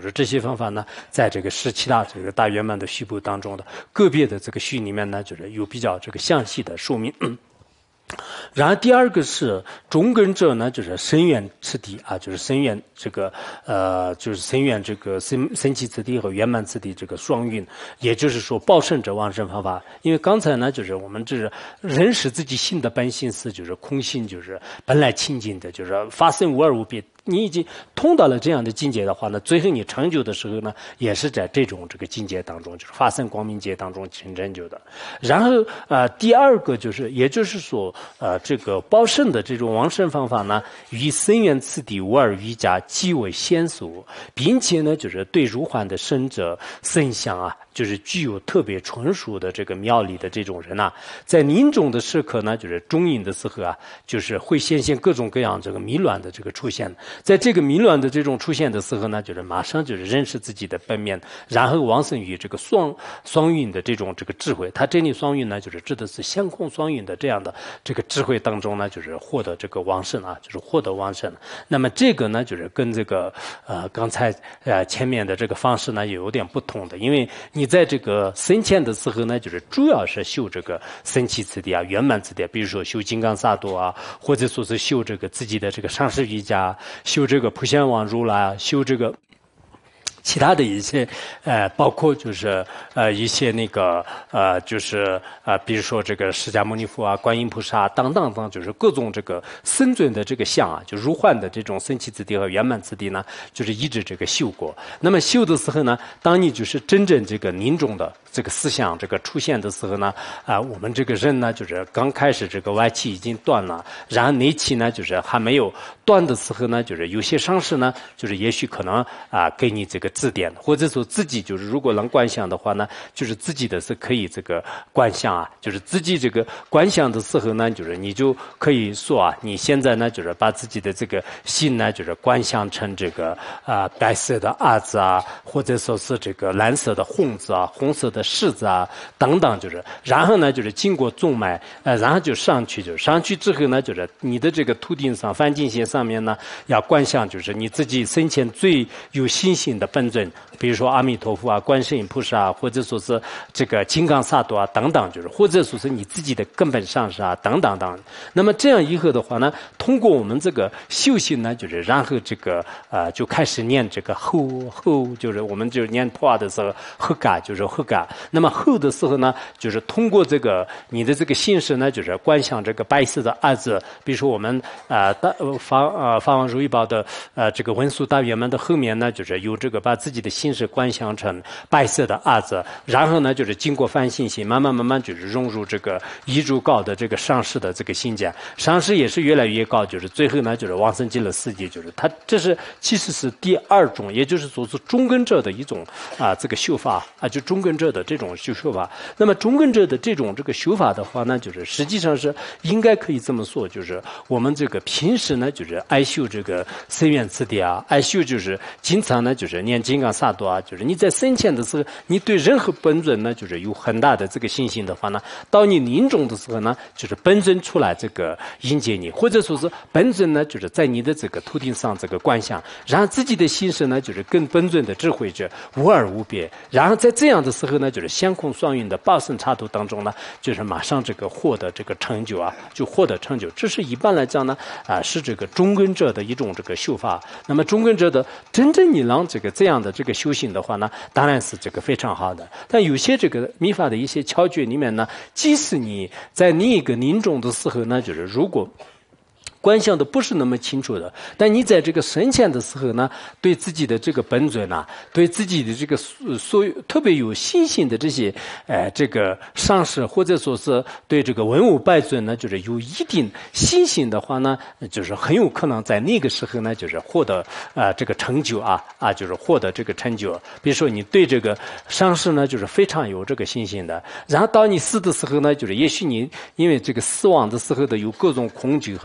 Speaker 2: 方法呢，在这个十七大这个大圆满的序部当中的个别的这个序里面呢，就是有比较这个详细的说明。然后第二个是中根者呢，就是深远次第啊，就是深远这个呃，就是深远这个深深气次第和圆满次第这个双运，也就是说报胜者往生方法。因为刚才呢，就是我们这是人使自己性的本性是就是空性，就是本来清净的，就是发生无二无别。你已经通到了这样的境界的话呢，最后你成就的时候呢，也是在这种这个境界当中，就是发生光明界当中成成就的。然后呃，第二个就是，也就是说，呃，这个报胜的这种往生方法呢，与深远次第无二瑜伽极为娴熟，并且呢，就是对如幻的生者生相啊，就是具有特别纯熟的这个妙理的这种人呐、啊，在临终的时刻呢，就是中阴的时候啊，就是会显现各种各样这个迷乱的这个出现。在这个迷乱的这种出现的时候呢，就是马上就是认识自己的本面，然后往生于这个双双运的这种这个智慧。他这里双运呢，就是指的是相空双运的这样的这个智慧当中呢，就是获得这个往生啊，就是获得往生。那么这个呢，就是跟这个呃刚才呃前面的这个方式呢，也有点不同的，因为你在这个生前的时候呢，就是主要是修这个生起次第啊、圆满次第，比如说修金刚萨埵啊，或者说是修这个自己的这个上师瑜伽。修这个普贤王如来，修这个其他的一些呃，包括就是呃一些那个呃，就是呃，比如说这个释迦牟尼佛啊、观音菩萨等等等，就是各种这个深尊的这个相啊，就如幻的这种生起次第和圆满次第呢，就是一直这个修过。那么修的时候呢，当你就是真正这个临终的这个思想这个出现的时候呢，啊、呃，我们这个人呢，就是刚开始这个外气已经断了，然后内气呢，就是还没有断的时候呢，就是有些上师呢，就是也许可能啊、呃，给你这个指点，或者说自己就是如果能观想的话呢，就是自己的是可以这个观想啊，就是自己这个观想的时候呢，就是你就可以说啊，你现在呢，就是把自己的这个心呢，就是观想成这个啊、呃、白色的阿字啊，或者说是这个蓝色的红字啊，红色的柿子啊等等，就是然后呢，就是经过中脉，呃，然后就上去，就上去之后呢，就是你的这个头顶上梵净线上面呢，要观想就是你自己生前最有信心的本尊，比如说阿弥陀佛啊、观世音菩萨啊，或者说是这个金刚萨埵啊等等，就是或者说是你自己的根本上师啊等等等。那么这样以后的话呢，通过我们这个修行呢，就是然后这个呃就开始念这个后后，就是我们就念破的时候后嘎就是后嘎。那么后的时候呢，就是通过这个你的这个心识呢，就是观想这个白色的阿字，比如说我们呃大法呃法王如意宝的呃这个文殊大圆满的后面呢，就是有这个把自己的心识观想成白色的阿字，然后呢就是经过梵性心，慢慢慢慢就是融入这个一如高的这个上师的这个心间，上师也是越来越高，就是最后呢就是往生极乐世界，就是它这是其实是第二种，也就是说是中根者的一种啊这个修法啊，就中根者的这种修修法。那么中根者的这种这个修法的话呢，就是实际上是应该可以这么说，就是我们这个平时呢就是爱修这个深远次第啊，爱修就是经常呢就是念金刚萨埵啊，就是你在生前的时候，你对任何本尊呢就是有很大的这个信心的话呢，到你临终的时候呢，就是本尊出来这个迎接你，或者说是本尊呢就是在你的这个头顶上这个观想，然后自己的心识呢就是跟本尊的智慧者无二无别，然后在这样的时候呢，就是相空双运的报胜插图当中呢，就是马上这个获得这个成就啊，就获得成就。这是一般来讲呢，啊、呃、是这个中根者的一种这个修法。那么中根者的真正你让这个这样的这个修行的话呢，当然是这个非常好的。但有些这个密法的一些窍诀里面呢，即使你在另一个临终的时候呢，就是如果观想的不是那么清楚的，但你在这个生前的时候呢，对自己的这个本尊啊，对自己的这个所有特别有信心的这些呃这个上师，或者说是对这个文武拜尊呢，就是有一定信心的话呢，就是很有可能在那个时候呢，就是获得啊、呃、这个成就啊啊，就是获得这个成就。比如说你对这个上师呢，就是非常有这个信心的，然后当你死的时候呢，就是也许你因为这个死亡的时候的有各种恐惧和疾病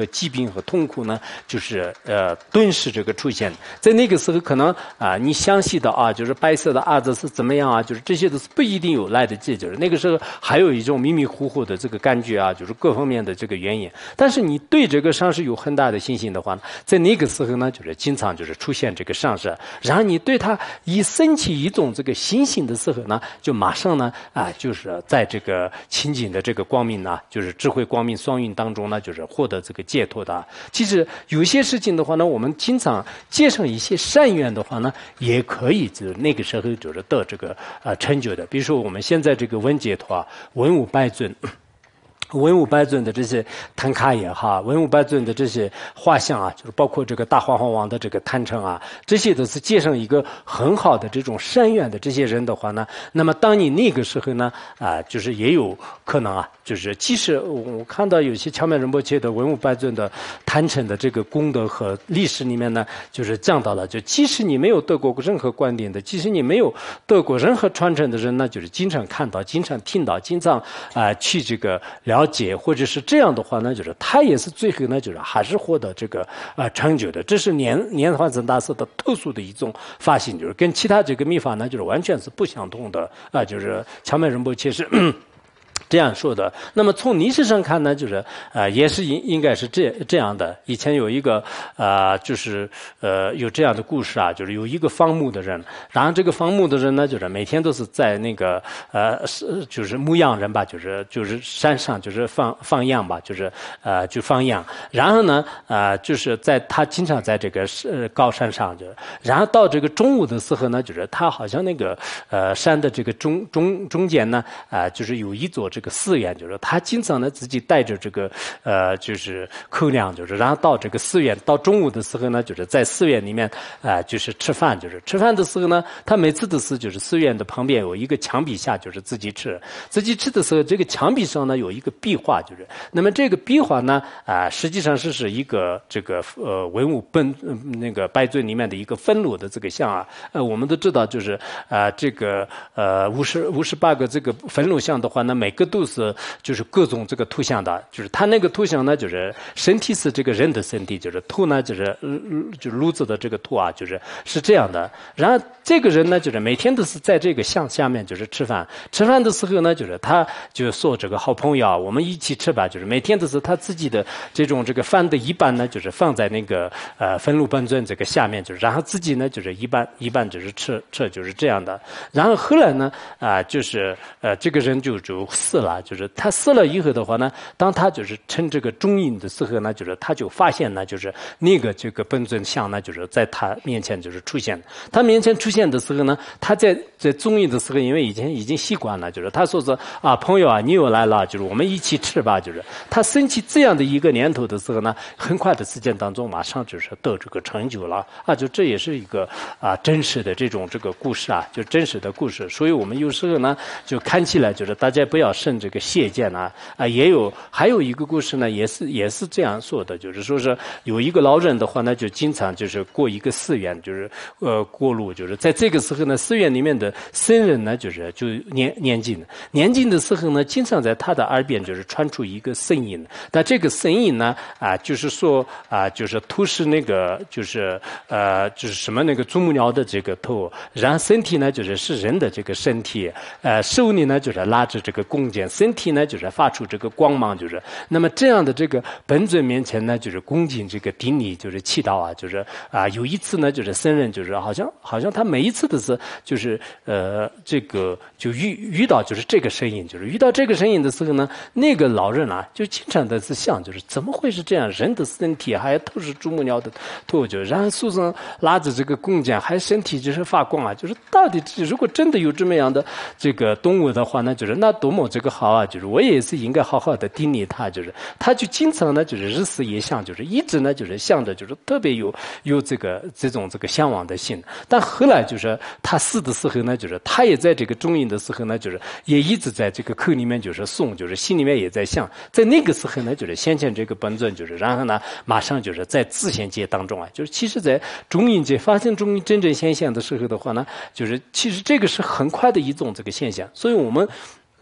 Speaker 2: 心和痛苦呢，就是呃顿时这个出现。在那个时候，可能啊、呃、你详细的啊，就是白色的阿字是怎么样啊，就是这些都是不一定有来得及，就是那个时候还有一种迷迷糊糊的这个感觉啊，就是各方面的这个原因。但是你对这个上师有很大的信心的话呢，在那个时候呢，就是经常就是出现这个上师，然后你对他一升起一种这个信心的时候呢，就马上呢啊，就是在这个清净的这个光明呢，就是智慧光明双运当中呢，就是获得这个解脱的。其实有些事情的话呢，我们经常结上一些善缘的话呢，也可以就是那个时候就是得这个呃成就的。比如说我们现在这个文解脱啊，文武百尊。文武百尊的这些坛卡也好，文武百尊的这些画像啊，就是包括这个大皇皇王的这个坛城啊，这些都是结上一个很好的这种善缘的这些人的话呢，那么当你那个时候呢，啊、呃，就是也有可能啊，就是即使我看到有些荞麦仁波切的文武百尊的坛城的这个功德和历史里面呢，就是讲到了，就即使你没有得过任何观点的，即使你没有得过任何传承的人呢，就是经常看到、经常听到、经常啊、呃、去这个了。了解或者是这样的话呢，就是他也是最后呢，就是还是获得这个呃成就的。这是莲莲花生大师的特殊的一种发心，就是跟其他这个秘法呢，就是完全是不相同的啊、呃。就是荞麦仁波切是这样说的。那么从历史上看呢，就是呃也是应应该是这这样的。以前有一个呃就是呃有这样的故事啊，就是有一个放牧的人，然后这个放牧的人呢，就是每天都是在那个呃是就是牧羊人吧，就是就是山上就是放放羊吧，就是呃就放羊。然后呢呃就是在他经常在这个呃高山上，就然后到这个中午的时候呢，就是他好像那个呃山的这个中中中间呢啊、呃、就是有一座这个寺院，就是他经常呢自己带着这个呃就是口粮，就是然后到这个寺院，到中午的时候呢，就是在寺院里面啊、呃、就是吃饭，就是吃饭的时候呢，他每次都是就是寺院的旁边有一个墙壁下，就是自己吃，自己吃的时候，这个墙壁上呢有一个壁画，就是那么这个壁画呢啊、呃、实际上是是一个这个呃文武本、呃、那个百尊里面的一个分炉的这个像啊，呃我们都知道就是啊、呃、这个呃五十五十八个这个分炉像的话呢，每个都是就是各种这个图像的，就是他那个图像呢，就是身体是这个人的身体，就是图呢就是就是炉子的这个图啊，就是是这样的。然后这个人呢，就是每天都是在这个像下面就是吃饭，吃饭的时候呢，就是他就说这个好朋友啊，我们一起吃吧，就是每天都是他自己的这种这个饭的一半呢，就是放在那个呃分炉本尊这个下面，就是然后自己呢就是一半一半就是吃吃就是这样的。然后后来呢啊、呃、就是呃这个人就就死了，就是他死了以后的话呢，当他就是趁这个中阴的时候呢，就是他就发现呢，就是那个这个本尊像呢，就是在他面前就是出现。他面前出现的时候呢，他在在中阴的时候，因为以前已经习惯了，就是他说是啊朋友啊，你又来了，就是我们一起吃吧，就是他升起这样的一个念头的时候呢，很快的时间当中，马上就是得这个成就了啊，就这也是一个啊真实的这种这个故事啊，就真实的故事。所以我们有时候呢，就看起来就是大家不要生这个邪见啊啊，也有还有一个故事呢，也是也是这样说的，就是说是有一个老人的话呢，就经常就是过一个寺院，就是呃过路，就是在这个时候呢，寺院里面的僧人呢，就是就念念经，念经的时候呢，经常在他的耳边就是传出一个声音，但这个声音呢啊，就是说啊，就是头是那个就是呃就是什么那个啄木鸟的这个头，然后身体呢就是是人的这个身体，呃手里呢就是拉着这个弓箭，身体呢就是发出这个光芒，就是那么这样的这个本尊面前呢，就是恭敬这个顶礼，就是祈祷啊，就是啊有一次呢，就是僧人就是好像好像他每一次都是就是呃这个就遇遇到就是这个声音，就是遇到这个声音的时候呢，那个老人啊就经常的是想，就是怎么会是这样，人的身体还都是啄木鸟的头，就然后手上拉着这个弓箭，还身体就是发光啊，就是到底如果真的有这么样的这个动物的话呢，就是那多么这个好啊，就是我也是应该好好的顶礼他，就是他就经常呢就是日思夜想，就是一直呢就是想着就是特别有有这个这种这个向往的心。但后来就是他死的时候呢，就是他也在这个中阴的时候呢，就是也一直在这个口里面就是诵，就是心里面也在想，在那个时候呢，就是显现这个本尊，就是然后呢马上就是在自显界当中啊，就是其实在中阴界发生中阴真正现象的时候的话呢，就是其实这个是很快的一种这个现象，所以我们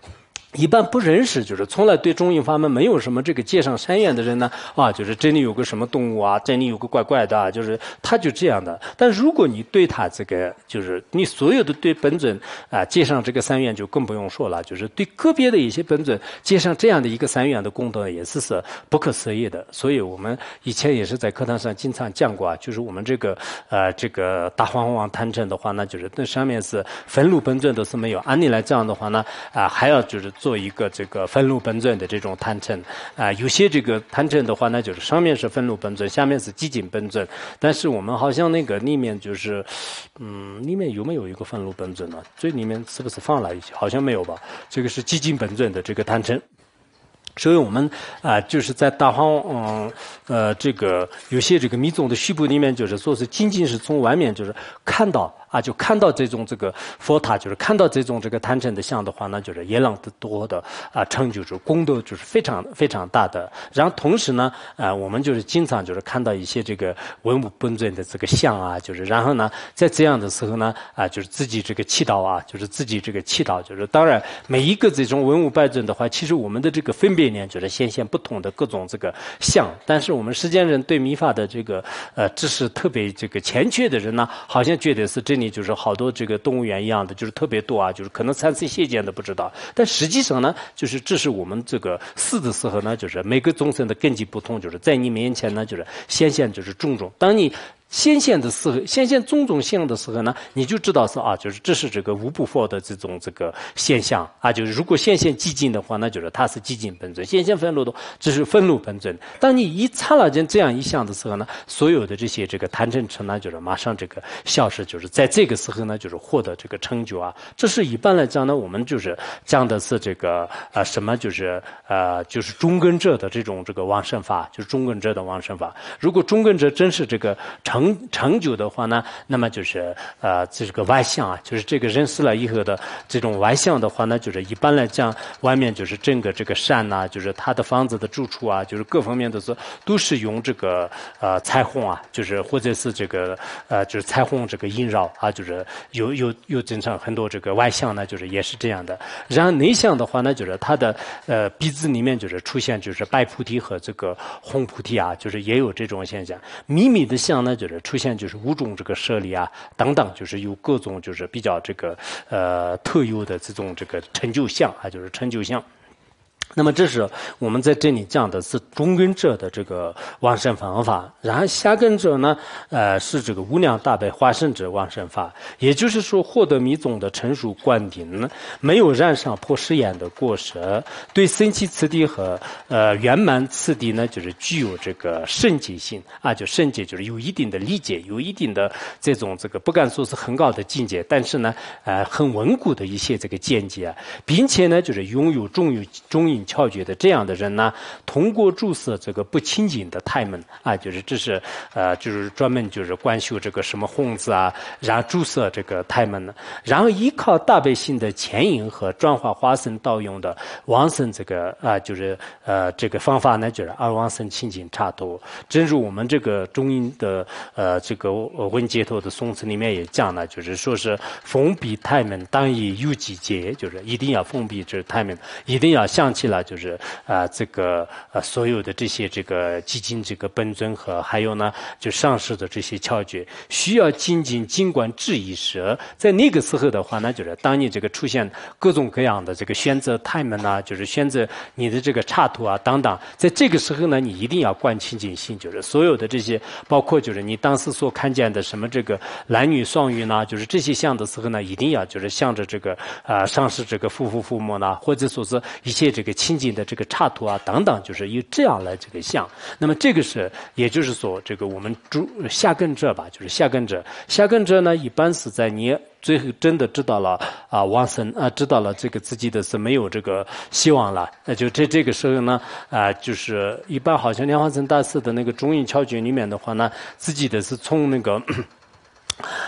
Speaker 2: 一般不认识，就是从来对中印法门没有什么这个介上山愿的人呢，啊，就是这里有个什么动物啊，这里有个怪怪的啊，就是他就这样的。但如果你对他这个，就是你所有的对本尊啊介上这个三愿就更不用说了，就是对个别的一些本尊介上这样的一个三愿的功德也是是不可思议的。所以我们以前也是在课堂上经常讲过啊，就是我们这个呃这个大皇王坛城的话呢，就是那上面是分路本尊都是没有，按理来讲的话呢，啊还要就是做一个这个分路本尊的这种坛城啊，有些这个坛城的话呢，就是上面是分路本尊，下面是基金本尊，但是我们好像那个里面就是，嗯，里面有没有一个分路本尊呢？最里面是不是放了一些？好像没有吧？这个是基金本尊的这个坛城。所以我们啊、呃，就是在大皇嗯呃这个有些这个密宗的序部里面，就是说是仅仅是从外面就是看到啊，就看到这种这个佛塔，就是看到这种这个坛城的像的话，那就是也让得多的啊成就，就是功德就是非常非常大的。然后同时呢，啊、呃，我们就是经常就是看到一些这个文武本尊的这个像啊，就是然后呢，在这样的时候呢，啊、呃，就是自己这个祈祷啊，就是自己这个祈祷，就是当然每一个这种文武拜尊的话，其实我们的这个分别念就是显现不同的各种这个像，但是我们实践人对密法的这个呃知识特别这个欠缺的人呢，好像觉得是这里就是好多这个动物园一样的，就是特别多啊，就是可能参差些见都不知道。但实际上呢，就是这是我们这个死的时候呢，就是每个众生的根基不同，就是在你面前呢，就是显现就是种种。当你显现的时候，显现种种相的时候呢，你就知道是啊，就是这是这个无不佛的这种这个现象啊，就是如果显现寂静的话，那就是它是寂静本尊；显现愤怒的，这是愤怒本尊。当你一刹那间这样一想的时候呢，所有的这些这个贪嗔痴呢，就是马上这个消失，就是在这个时候呢，就是获得这个成就啊。这是一般来讲呢，我们就是讲的是这个呃什么，就是呃就是中根者的这种这个往生法，就是中根者的往生法。如果中根者真是这个成成成就的话呢，那么就是呃这个外相啊，就是这个人死了以后的这种外相的话呢，就是一般来讲，外面就是整个这个山呐、啊，就是他的房子的住处啊，就是各方面都是都是用这个呃彩虹啊，就是或者是这个呃就是彩虹这个萦绕啊，就是有有有正常很多这个外相呢，就是也是这样的。然后内相的话呢，就是它的呃鼻子里面就是出现就是白菩提和这个红菩提啊，就是也有这种现象。秘密的相呢，就是出现就是五种这个舍利啊等等，就是有各种就是比较这个呃特有的这种这个成就相啊，就是成就相。那么这是我们在这里讲的是中根者的这个往生方法，然后下根者呢，呃，是这个无量大悲化身者往生法，也就是说获得密宗的成熟灌顶，没有染上破誓言的过失，对僧祇次第和呃圆满次第呢，就是具有这个圣洁性啊，就圣洁就是有一定的理解，有一定的这种这个不敢说是很高的境界，但是呢，呃，很稳固的一些这个见解啊，并且呢，就是拥有中有中印窍诀的这样的人呢，通过注释这个不清净的胎门啊，就是这是呃，就是专门就是观修这个什么红字啊，然后注释这个胎门呢，然后依靠大悲心的牵引和转化化身道用的往生这个啊，就是呃这个方法呢，就是二往生清净插头。正如我们这个中印的呃这个文解脱的颂词里面也讲了，就是说是封闭胎门当以有机戒，就是一定要封闭这胎门，一定要想起来。就是啊、呃，这个呃，所有的这些这个基金这个本尊和还有呢，就上师的这些窍诀，需要精进尽管质疑时，在那个时候的话呢，就是当你这个出现各种各样的这个选择胎门啊，就是选择你的这个插图啊等等，在这个时候呢，你一定要观清净心，就是所有的这些，包括就是你当时所看见的什么这个男女双运呢，就是这些相的时候呢，一定要就是向着这个啊、呃、上师这个父父父母呢，或者说是一些这个清净的这个插图啊等等，就是以这样来这个像。那么这个是，也就是说，这个我们主下根者吧，就是下根者。下根者呢，一般是在你最后真的知道了啊，往生啊，知道了这个自己的是没有这个希望了，那就这这个时候呢，啊，就是一般好像莲花生大师的那个中印窍诀里面的话呢，自己的是从那个。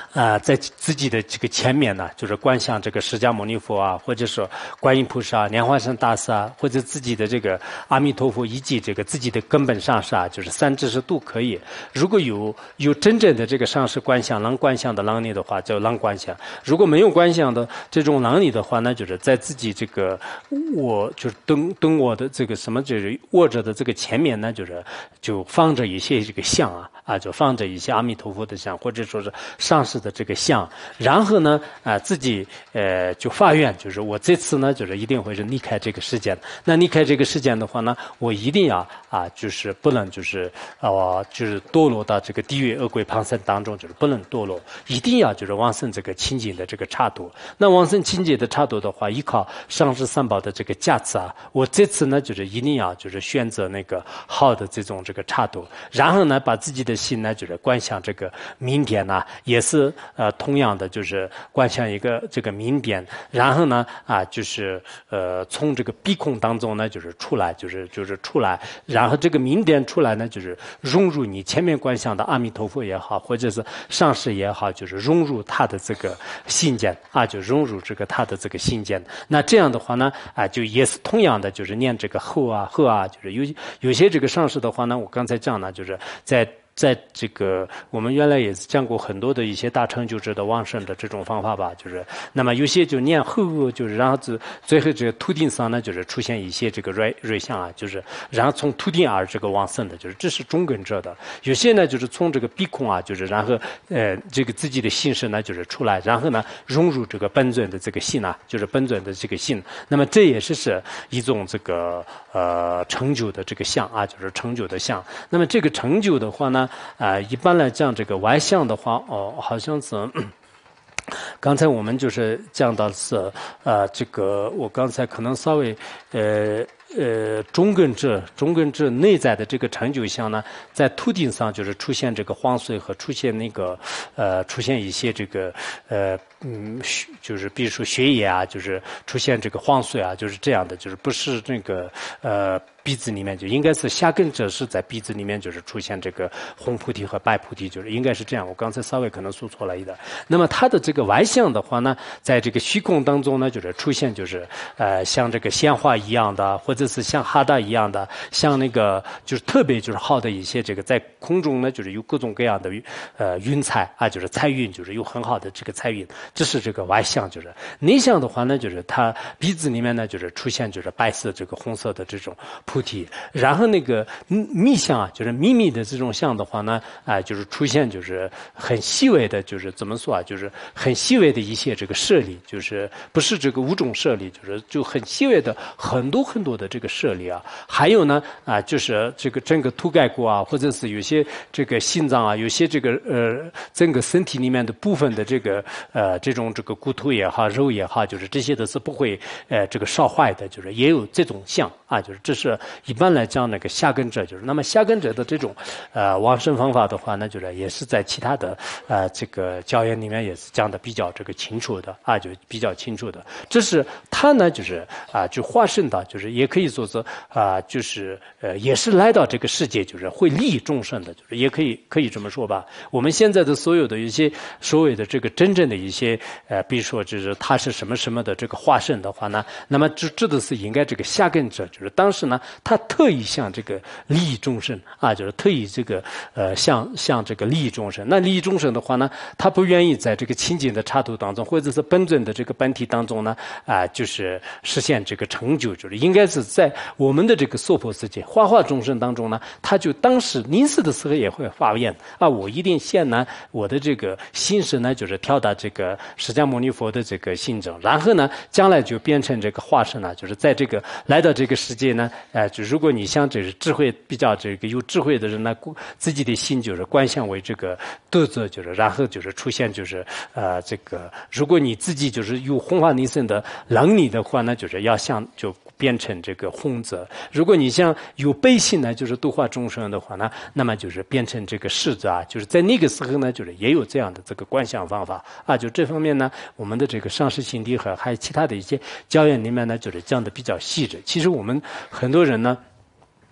Speaker 2: 啊、呃，在自己的这个前面呢，就是观想这个释迦牟尼佛啊，或者说观音菩萨、莲花生大师啊，或者自己的这个阿弥陀佛以及这个自己的根本上师啊，就是三知识都可以。如果有有真正的这个上师观想、能观想的能力的话，就能观想；如果没有观想的这种能力的话，那就是在自己这个卧，就是蹲蹲卧的这个什么，就是卧着的这个前面呢，就是就放着一些这个像啊啊，就放着一些阿弥陀佛的像，或者说是上师的这个像，然后呢啊自己呃就发愿，就是我这次呢就是一定会是离开这个世间。那离开这个世间的话呢，我一定要啊就是不能就是呃就是堕落到这个地狱恶鬼旁生当中，就是不能堕落，一定要就是往生这个清净的这个刹土。那往生清净的刹土的话，依靠上师三宝的这个加持啊，我这次呢就是一定要就是选择那个好的这种这个刹土，然后呢把自己的心呢就是观想这个明点呢、啊，也是呃同样的就是观想一个这个明点，然后呢啊就是呃从这个鼻孔当中呢就是出来，就是就是出来，然后这个明点出来呢就是融入你前面观想的阿弥陀佛也好，或者是上师也好，就是融入他的这个心间啊，就融入这个他的这个心间。那这样的话呢啊就也是同样的，就是念这个后啊后啊，就是有有些这个上师的话呢，我刚才讲呢，就是在在这个我们原来也是讲过很多的一些大成就者的往生的这种方法吧，就是那么有些就念后，就是然后最最后这个秃顶上呢，就是出现一些这个瑞瑞相啊，就是然后从秃顶而这个往生的，就是这是中根者的。有些呢就是从这个鼻孔啊，就是然后呃这个自己的心神呢就是出来，然后呢融入这个本尊的这个心啊，就是本尊的这个心。那么这也是是一种这个呃成就的这个相啊，就是成就的相。那么这个成就的话呢。啊、呃，一般来讲，这个外相的话，哦，好像是。刚才我们就是讲到是呃，这个我刚才可能稍微呃呃中根质中根质内在的这个成就相呢，在秃顶上就是出现这个黄髓和出现那个呃出现一些这个呃嗯就是比如说血液啊，就是出现这个黄髓啊，就是这样的，就是不是那个呃。鼻子里面就应该是下根者是在鼻子里面就是出现这个红菩提和白菩提，就是应该是这样。我刚才稍微可能说错了一点。那么它的这个外相的话呢，在这个虚空当中呢，就是出现就是呃像这个鲜花一样的，或者是像哈达一样的，像那个就是特别就是好的一些这个在空中呢，就是有各种各样的呃云彩啊，就是彩云，就是有很好的这个彩云，这是这个外相。就是内相的话呢，就是它鼻子里面呢就是出现就是白色这个红色的这种菩提，然后那个密相啊，就是秘密的这种相的话呢，啊、呃，就是出现就是很细微的，就是怎么说啊，就是很细微的一些这个舍利，就是不是这个五种舍利，就是就很细微的很多很多的这个舍利啊。还有呢啊、呃，就是这个整个头盖骨啊，或者是有些这个心脏啊，有些这个呃整个身体里面的部分的这个呃这种这个骨头也好，肉也好，就是这些都是不会呃这个烧坏的，就是也有这种相啊，就是这是。一般来讲，那个下根者就是那么下根者的这种呃往生方法的话呢，就是也是在其他的呃这个教研里面也是讲的比较这个清楚的啊，就比较清楚的。这是他呢，就是啊、呃，就化身到，就是也可以说是啊、呃，就是呃，也是来到这个世界，就是会利益众生的，就是也可以可以这么说吧。我们现在的所有的一些所谓的这个真正的一些呃，比如说就是他是什么什么的这个化身的话呢，那么这这都是应该这个下根者，就是当时呢。他特意向这个利益众生啊，就是特意这个呃向向这个利益众生。那利益众生的话呢，他不愿意在这个清净的刹土当中，或者是本尊的这个本体当中呢，啊、呃，就是实现这个成就，就是应该是在我们的这个娑婆世界化化众生当中呢，他就当时临死的时候也会发愿啊，我一定现呢我的这个心神呢，就是跳到这个释迦牟尼佛的这个心中，然后呢，将来就变成这个化身了，就是在这个来到这个世界呢。呃，就如果你像这是智慧比较这个有智慧的人呢，自己的心就是观想为这个德则，就是然后就是出现就是呃这个，如果你自己就是有弘法利生的能力的话呢，就是要像就变成这个弘则；如果你像有悲心呢，就是度化众生的话呢，那么就是变成这个世则啊，就是在那个时候呢，就是也有这样的这个观想方法啊。就这方面呢，我们的这个上师心地和还有其他的一些教研里面呢，就是讲的比较细致。其实我们很多人呢，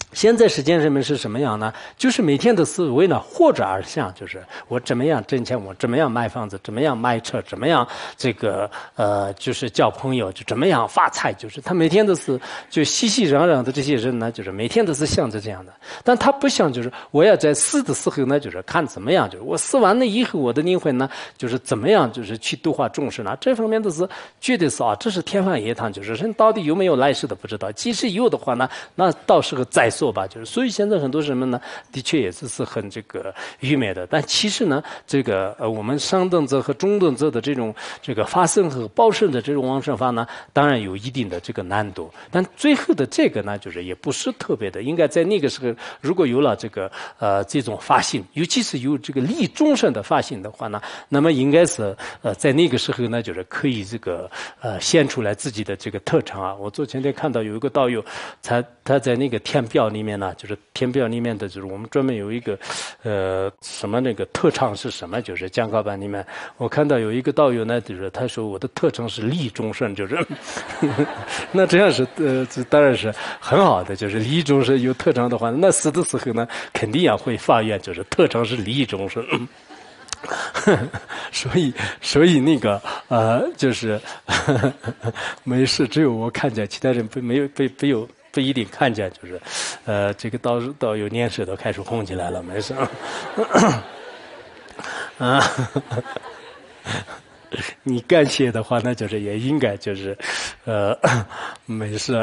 Speaker 3: 现在世间人们是什么样呢？就是每天的思维呢，或者而向，就是我怎么样挣钱，我怎么样买房子，怎么样买车，怎么样这个呃，就是交朋友，就怎么样发财，就是他每天都是就熙熙攘攘的这些人呢，就是每天都是想着这样的。但他不想就是我要在死的时候呢，就是看怎么样，就是我死完了以后，我的灵魂呢，就是怎么样，就是去度化众生呢？这方面都是绝对是啊，这是天方夜谭，就是人到底有没有来世的不知道。即使有的话呢，那到时候再说吧。就是所以现在很多人们呢，的确也是是很这个愚昧的。但其实呢，这个呃我们上等者和中等者的这种这个发生和报生的这种往生法呢，当然有一定的这个难度。但最后的这个呢，就是也不是特别的，应该在那个时候，如果有了这个呃这种发心，尤其是有这个利众生的发心的话呢，那么应该是呃在那个时候呢，就是可以这个呃显出来自己的这个特长啊。我昨前天看到有一个道友，他他在那个填表里面呢，就是填表里面的就是我们专门有一个呃什么那个特长是什么，就是讲稿版里面，我看到有一个道友呢，就是他说我的特长是利众生，就是那这样是呃这当然是很好的，就是利众生有特长的话，那死的时候呢，肯定也会发愿，就是特长是利众生。所以，所以那个呃，就是呵呵没事，只有我看见，其他人不没有被没有不一定看见，就是呃，这个到到有年事都开始红起来了，没事。啊。你感谢的话，那就是也应该就是，呃，没事。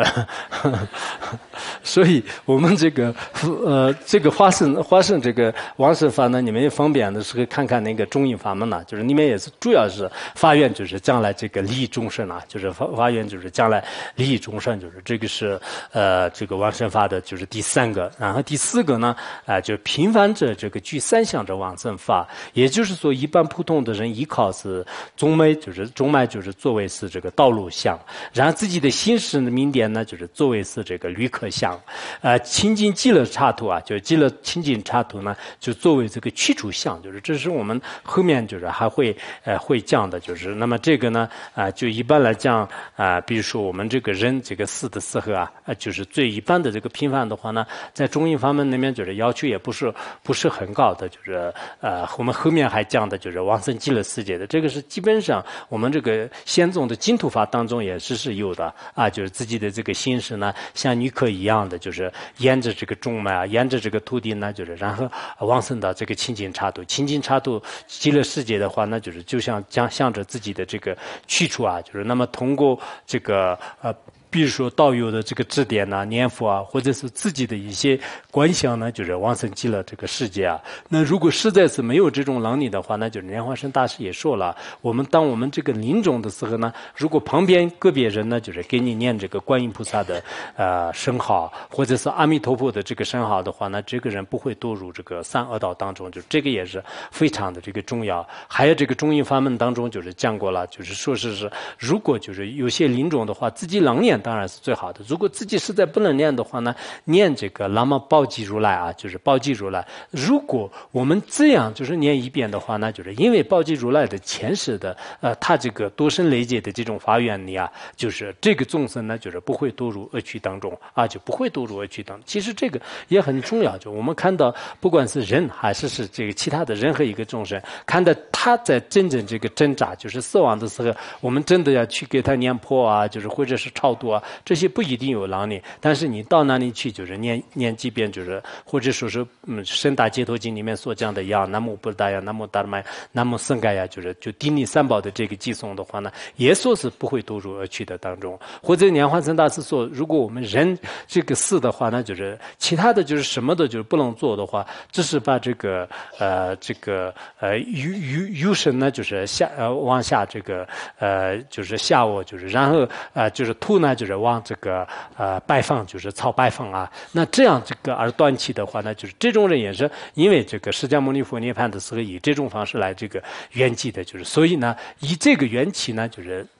Speaker 3: 所以我们这个呃这个花生花生这个往生法呢，你们也方便的时候看看那个中印法门呢，就是你们也是主要是发愿，就是将来这个利益众生啊，就是发发愿就是将来利益众生，就是这个是呃这个往生法的就是第三个，然后第四个呢啊、呃、就平凡者这个具三相者往生法，也就是说一般普通的人依靠是中脉，就是中脉就是作为是这个道路相，然后自己的心识的明点呢就是作为是这个旅客相，呃清净极乐刹土啊，就是极乐清净刹土呢就作为这个去除相，就是这是我们后面就是还会呃会讲的，就是那么这个呢啊、呃、就一般来讲啊、呃、比如说我们这个人这个死的时候啊，呃就是最一般的这个平凡的话呢，在中印法门里面就是要求也不是不是很高的，就是呃我们后面还讲的就是往生极乐世界的，这个是基本上我们这个先宗的净土法当中也是是有的啊，就是自己的这个心识呢像女客一样的，就是沿着这个中脉啊，沿着这个土地呢，就是然后往生到这个清净刹土，清净刹土极乐世界的话呢，就是就像将向着自己的这个去处啊，就是那么通过这个呃比如说道友的这个指点呐、啊、念佛啊，或者是自己的一些观想呢，就是往生极乐这个世界啊。那如果实在是没有这种能力的话，那就是莲花生大师也说了，我们当我们这个临终的时候呢，如果旁边个别人呢，就是给你念这个观音菩萨的呃圣号，或者是阿弥陀佛的这个圣号的话呢，这个人不会堕入这个三恶道当中，就这个也是非常的这个重要。还有这个中印法门当中就是讲过了，就是说是是如果就是有些临终的话，自己能念当然是最好的。如果自己实在不能念的话呢，念这个喇嘛宝积如来啊，就是宝积如来。如果我们这样就是念一遍的话呢，就是因为宝积如来的前世的呃，他这个多生累劫的这种法愿力啊，就是这个众生呢，就是不会堕入恶趣当中啊，就不会堕入恶趣当中。其实这个也很重要，就我们看到不管是人还是是这个其他的任何一个众生，看到他在真正这个挣扎，就是死亡的时候，我们真的要去给他念破啊，就是或者是超度啊。这些不一定有能力，但是你到那里去，就是念念几遍，就是或者说是嗯《深大解脱经》里面所讲的一样，南无布达呀，南无达尔玛，南无僧伽呀，就是就顶礼三宝的这个寄诵的话呢，也说是不会堕入恶趣的当中。或者莲花生大师说，如果我们人这个死的话呢，就是其他的就是什么的，就是不能做的话，只是把这个呃这个呃有有有神呢，就是下呃往下这个呃就是下我，就是然后呃就是土呢。就是往这个呃拜放，就是草拜放啊。那这样这个而断气的话呢，就是这种人也是因为这个释迦牟尼佛涅槃的时候以这种方式来这个圆寂的，就是所以呢，以这个缘起呢，就是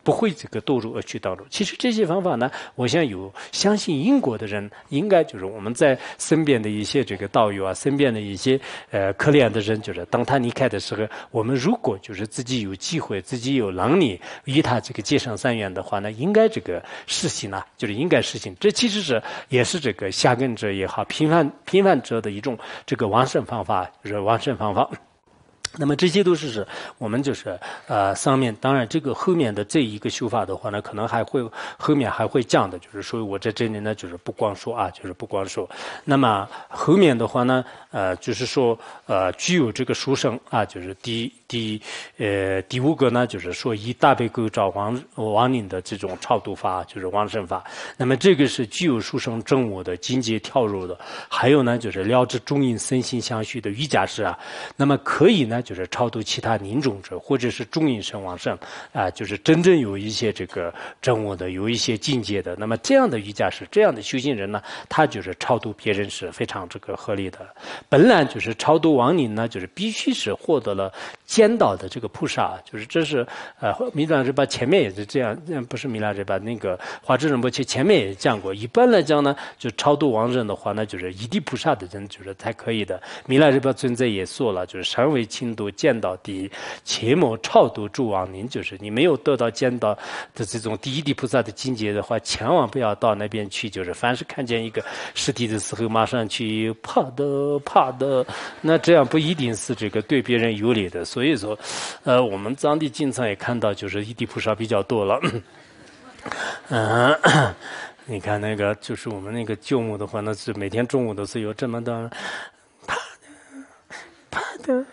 Speaker 3: 不会这个堕入恶趣当中。其实这些方法呢，我想有相信因果的人，应该就是我们在身边的一些这个道友啊，身边的一些呃可怜的人，就是当他离开的时候，我们如果就是自己有机会，自己有能力与他这个结上善缘的话呢，应该这个实行啊，就是应该实行。这其实是也是这个下根者也好，频繁频繁者的一种这个往生方法，就是往生方法。那么这些都是我们就是呃上面，当然这个后面的这一个修法的话呢，可能还会后面还会讲的，就是所以我在这里呢就是不光说啊，就是不光说。那么后面的话呢，呃就是说呃具有这个殊胜啊，就是第第呃第五个呢，就是说以大悲构造亡亡灵的这种超度法，就是往生法。那么这个是具有殊胜正我的境界跳入的，还有呢就是了知中阴身心相续的瑜伽师啊，那么可以呢。就是超度其他临终者，或者是中阴身往生啊，就是真正有一些这个证悟的，有一些境界的。那么这样的瑜伽师，这样的修行人呢，他就是超度别人是非常这个合理的。本来就是超度亡灵呢，就是必须是获得了见到的这个菩萨，就是这是呃弥勒日巴前面也是这样，不是弥勒日巴那个华智仁波切前面也讲过。一般来讲呢，就超度亡人的话呢，就是一地菩萨的人就是才可以的。弥勒日巴尊者也说了，就是尚未亲度见到第切莫超度诸亡灵，就是你没有得到见到的这种第一地菩萨的境界的话，千万不要到那边去。就是凡是看见一个实体的时候，马上去怕的怕的，那这样不一定是这个对别人有利的。所以说，呃，我们藏地经常也看到，就是一地菩萨比较多了。嗯，你看那个，就是我们那个舅母的话，那是每天中午都是有这么的怕的怕的。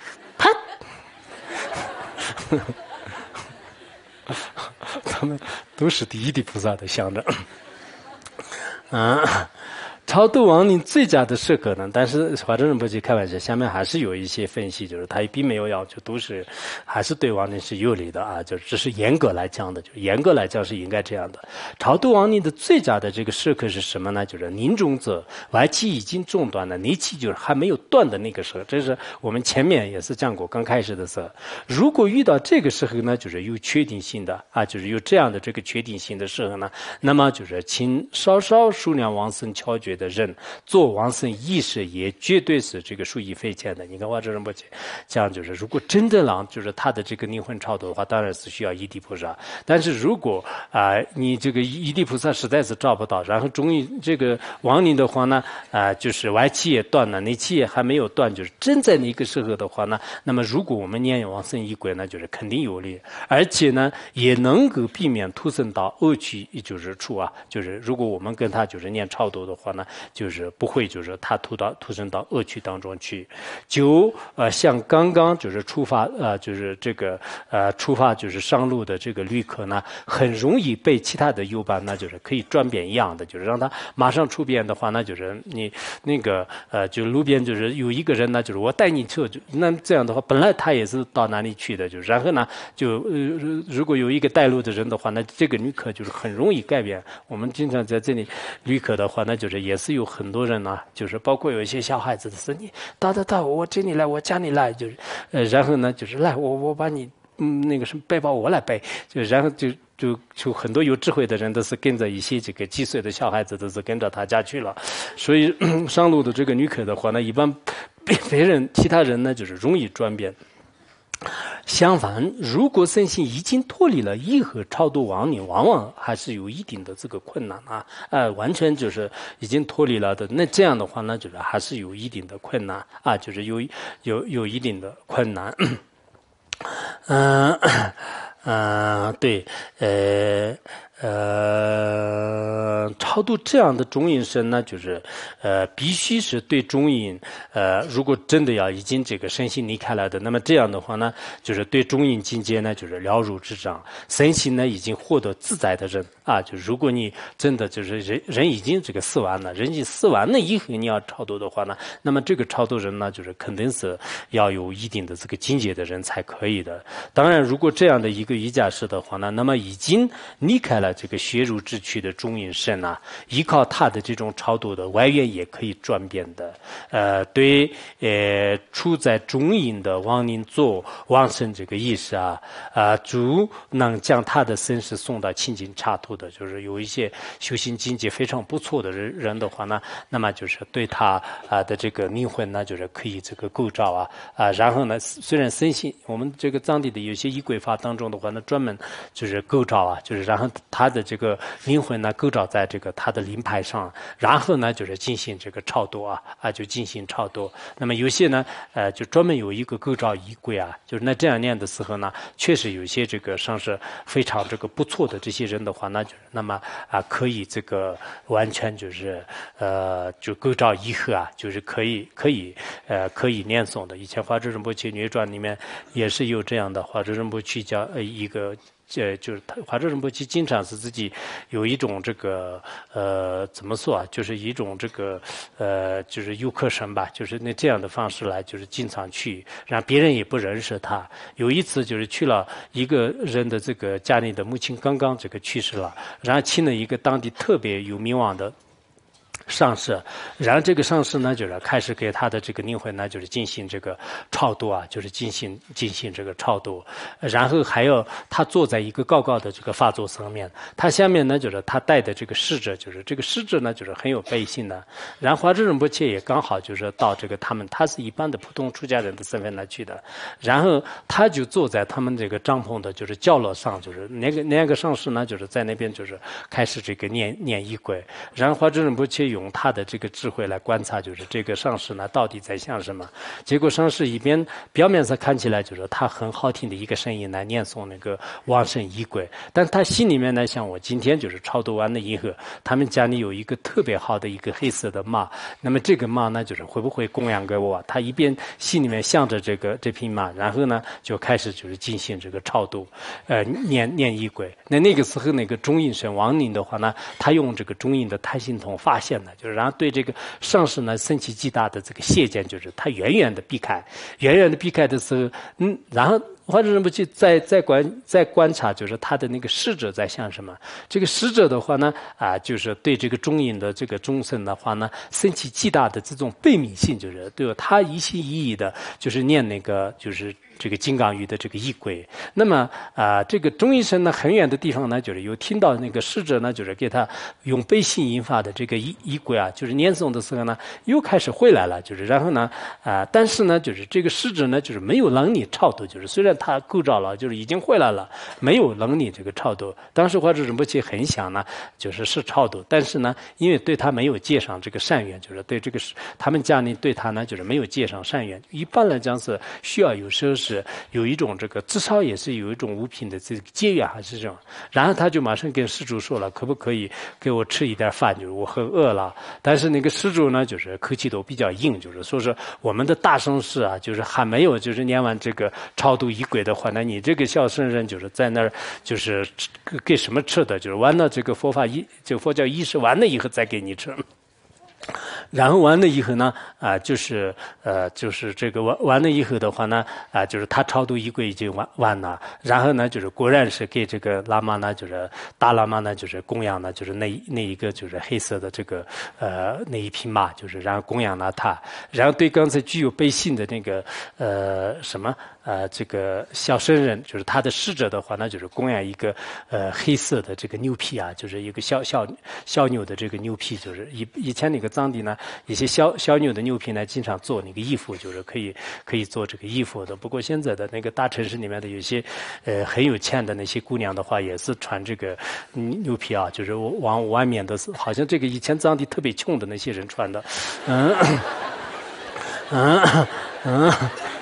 Speaker 3: 他们都是第一地菩萨的象征。嗯，超度亡灵最佳的适合呢，但是华正仁波切开玩笑，下面还是有一些分析，就是他并没有要求，都是还是对亡灵是有利的啊，就只是严格来讲的，就严格来讲是应该这样的。超度亡灵的最佳的这个适合是什么呢？就是临终者外气已经中断了，内气就是还没有断的那个时候，这是我们前面也是讲过，刚开始的时候，如果遇到这个时候呢，就是有确定性的啊，就是有这样的这个确定性的时候呢，那么就是请稍稍数量往生巧觉的人做往生仪式，也绝对是这个属于费钱的。你看我这人不讲，就是如果真的让就是他的这个灵魂超度的话，当然是需要一地菩萨。但是如果啊、呃、你这个一地菩萨实在是找不到，然后终于这个亡灵的话呢，啊、呃、就是外气也断了，内气也还没有断，就是真在那个时候的话呢，那么如果我们念往生仪轨呢，就是肯定有利，而且呢也能够避免徒生到恶趣就是处啊，就是如果我们跟他就是念超度的话呢，就是不会就是他徒到徒生到恶趣当中去。就呃像刚刚就是出发呃就是这个呃出发就是上路的这个旅客呢，很容易被其他的友伴那就是可以转变一样的，就是让他马上出边的话，那就是你那个呃就路边就是有一个人呢，就是我带你去，就那这样的话，本来他也是到哪里去的，就然后呢就呃如果有一个带路的人的话，那这个旅客就是很容易改变。我们经常在这里旅客的话，那就是也是有很多人呢、啊，就是包括有一些小孩子的是你到到到我这里来，我家里来，就是呃然后呢就是来我我把你嗯那个什么背包我来背，就然后就就就很多有智慧的人都是跟着一些这个几岁的小孩子都是跟着他家去了，所以上路的这个旅客的话呢，一般别别人其他人呢就是容易转变。相反，如果身心已经脱离了义和超度亡灵，往往还是有一定的这个困难啊，呃，完全就是已经脱离了的，那这样的话呢，就是还是有一定的困难啊，就是有有有一定的困难。嗯嗯、呃，对，呃。呃，超度这样的中阴身呢，就是呃，必须是对中阴，呃，如果真的要已经这个身心离开了的，那么这样的话呢，就是对中阴境界呢，就是了如指掌，身心呢已经获得自在的人啊，就是如果你真的就是人人已经这个死完了，人已经死完了以后你要超度的话呢，那么这个超度人呢，就是肯定是要有一定的这个境界的人才可以的。当然，如果这样的一个瑜伽师的话呢，那么已经离开了了这个血乳之躯的中阴身啊，依靠他的这种超度的外缘也可以转变的。呃，对，呃，处在中阴的亡灵座往生这个意识啊，啊，主能将他的身世送到清净刹土的，就是有一些修行境界非常不错的人人的话呢，那么就是对他啊的这个灵魂呢，就是可以这个构造啊啊，然后呢，虽然身心我们这个藏地的有些仪轨法当中的话呢，专门就是构造啊，就是然后他的这个灵魂呢构造在这个他的灵牌上，然后呢就是进行这个超度啊啊就进行超度。那么有些呢呃就专门有一个构造仪轨啊，就是那这样念的时候呢，确实有些这个上是非常这个不错的这些人的话，那就是那么啊可以这个完全就是呃就构造以后啊，就是可以可以呃可以念诵的。以前华智仁波切女传里面也是有这样的，华智仁波切讲呃一个。呃，就是他华智仁波切经常是自己有一种这个呃怎么说啊，就是一种这个呃就是游客神吧，就是那这样的方式来，就是经常去，让别人也不认识他。有一次就是去了一个人的这个家里的母亲刚刚这个去世了，然后请了一个当地特别有名望的上师，然后这个上师呢，就是开始给他的这个灵魂呢，就是进行这个超度啊，就是进行进行这个超度，然后还有他坐在一个高高的这个法座上面，他下面呢就是他带的这个侍者，就是这个侍者呢就是很有悲心的。然后华智仁波切也刚好就是到这个他们，他是一般的普通出家人的身份来去的，然后他就坐在他们这个帐篷的就是角落上，就是那个那个上师呢就是在那边就是开始这个念念仪轨，然后华智仁波切用他的这个智慧来观察，就是这个上师呢到底在想什么。结果上师一边表面上看起来就是他很好听的一个声音来念诵那个往生仪轨，但他心里面呢想，我今天就是超度完了以后，他们家里有一个特别好的一个黑色的马，那么这个马呢就是会不会供养给我？他一边心里面想着这个这匹马，然后呢就开始就是进行这个超度，呃念念仪轨。那那个时候那个中阴身亡灵的话呢，他用这个中阴的胎心通发现了。就是然后对这个上师呢升起极大的这个谢见，就是他远远的避开，远远的避开的时候，嗯，然后华智仁波切在在观在观察，就是他的那个侍者在想什么。这个侍者的话呢，啊，就是对这个中阴的这个众生的话呢，升起极大的这种悲悯性，就是对他一心一意的，就是念那个就是这个金刚语的这个仪轨。那么啊、呃，这个中阴身呢，很远的地方呢，就是有听到那个侍者呢，就是给他用悲心引发的这个仪仪轨啊，就是念诵的时候呢，又开始回来了，就是然后呢，啊、呃，但是呢，就是这个侍者呢，就是没有能力超度，就是虽然他构造了，就是已经回来了，没有能力这个超度。当时华智仁波切很想呢，就是是超度，但是呢，因为对他没有结上这个善缘，就是对这个他们家里对他呢，就是没有结上善缘。一般来讲是需要有时候是有一种这个至少也是有一种物品的这个结缘还是这种。然后他就马上跟施主说了，可不可以给我吃一点饭，就是我很饿了。但是那个施主呢，就是口气都比较硬，就是说是我们的大圣士啊，就是还没有就是念完这个超度仪轨的话，那你这个小圣人就是在那儿就是给什么吃的，就是完了这个佛法仪这个佛教仪式完了以后再给你吃。然后完了以后呢，啊、呃，就是呃，就是这个完完了以后的话呢，啊、呃，就是他超度仪轨已经完完了，然后呢，就是果然是给这个喇嘛呢，就是大喇嘛呢，就是供养呢，就是那那一个就是黑色的这个呃那一匹马，就是然后供养了他，然后对刚才具有悲心的那个呃什么。呃，这个小僧人就是他的侍者的话，那就是供养一个呃黑色的这个牛皮啊，就是一个小小小牛的这个牛皮，就是以以前那个藏地呢，一些小小牛的牛皮呢，经常做那个衣服，就是可以可以做这个衣服的。不过现在的那个大城市里面的有些呃很有钱的那些姑娘的话，也是穿这个牛皮啊，就是往外面的是，好像这个以前藏地特别穷的那些人穿的，嗯嗯嗯。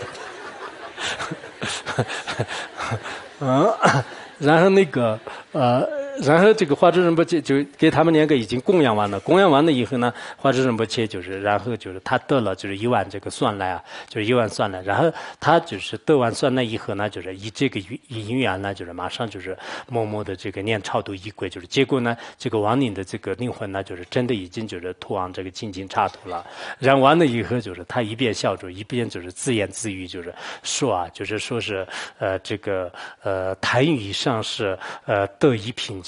Speaker 3: 嗯，然后那个呃，然后这个华智仁波切就给他们两个已经供养完了，供养完了以后呢，华智仁波切就是然后就是他得了就是一万这个蒜来啊，就是一万蒜来，然后他就是得完蒜来以后呢，就是以这个因缘呢，就是马上就是默默的这个念超度仪轨，就是结果呢，这个亡灵的这个灵魂呢，就是真的已经就是通往这个清净刹土了。然后完了以后，就是他一边笑着，一边就是自言自语，就是说啊，就是说是呃这个呃谈语上是呃得一品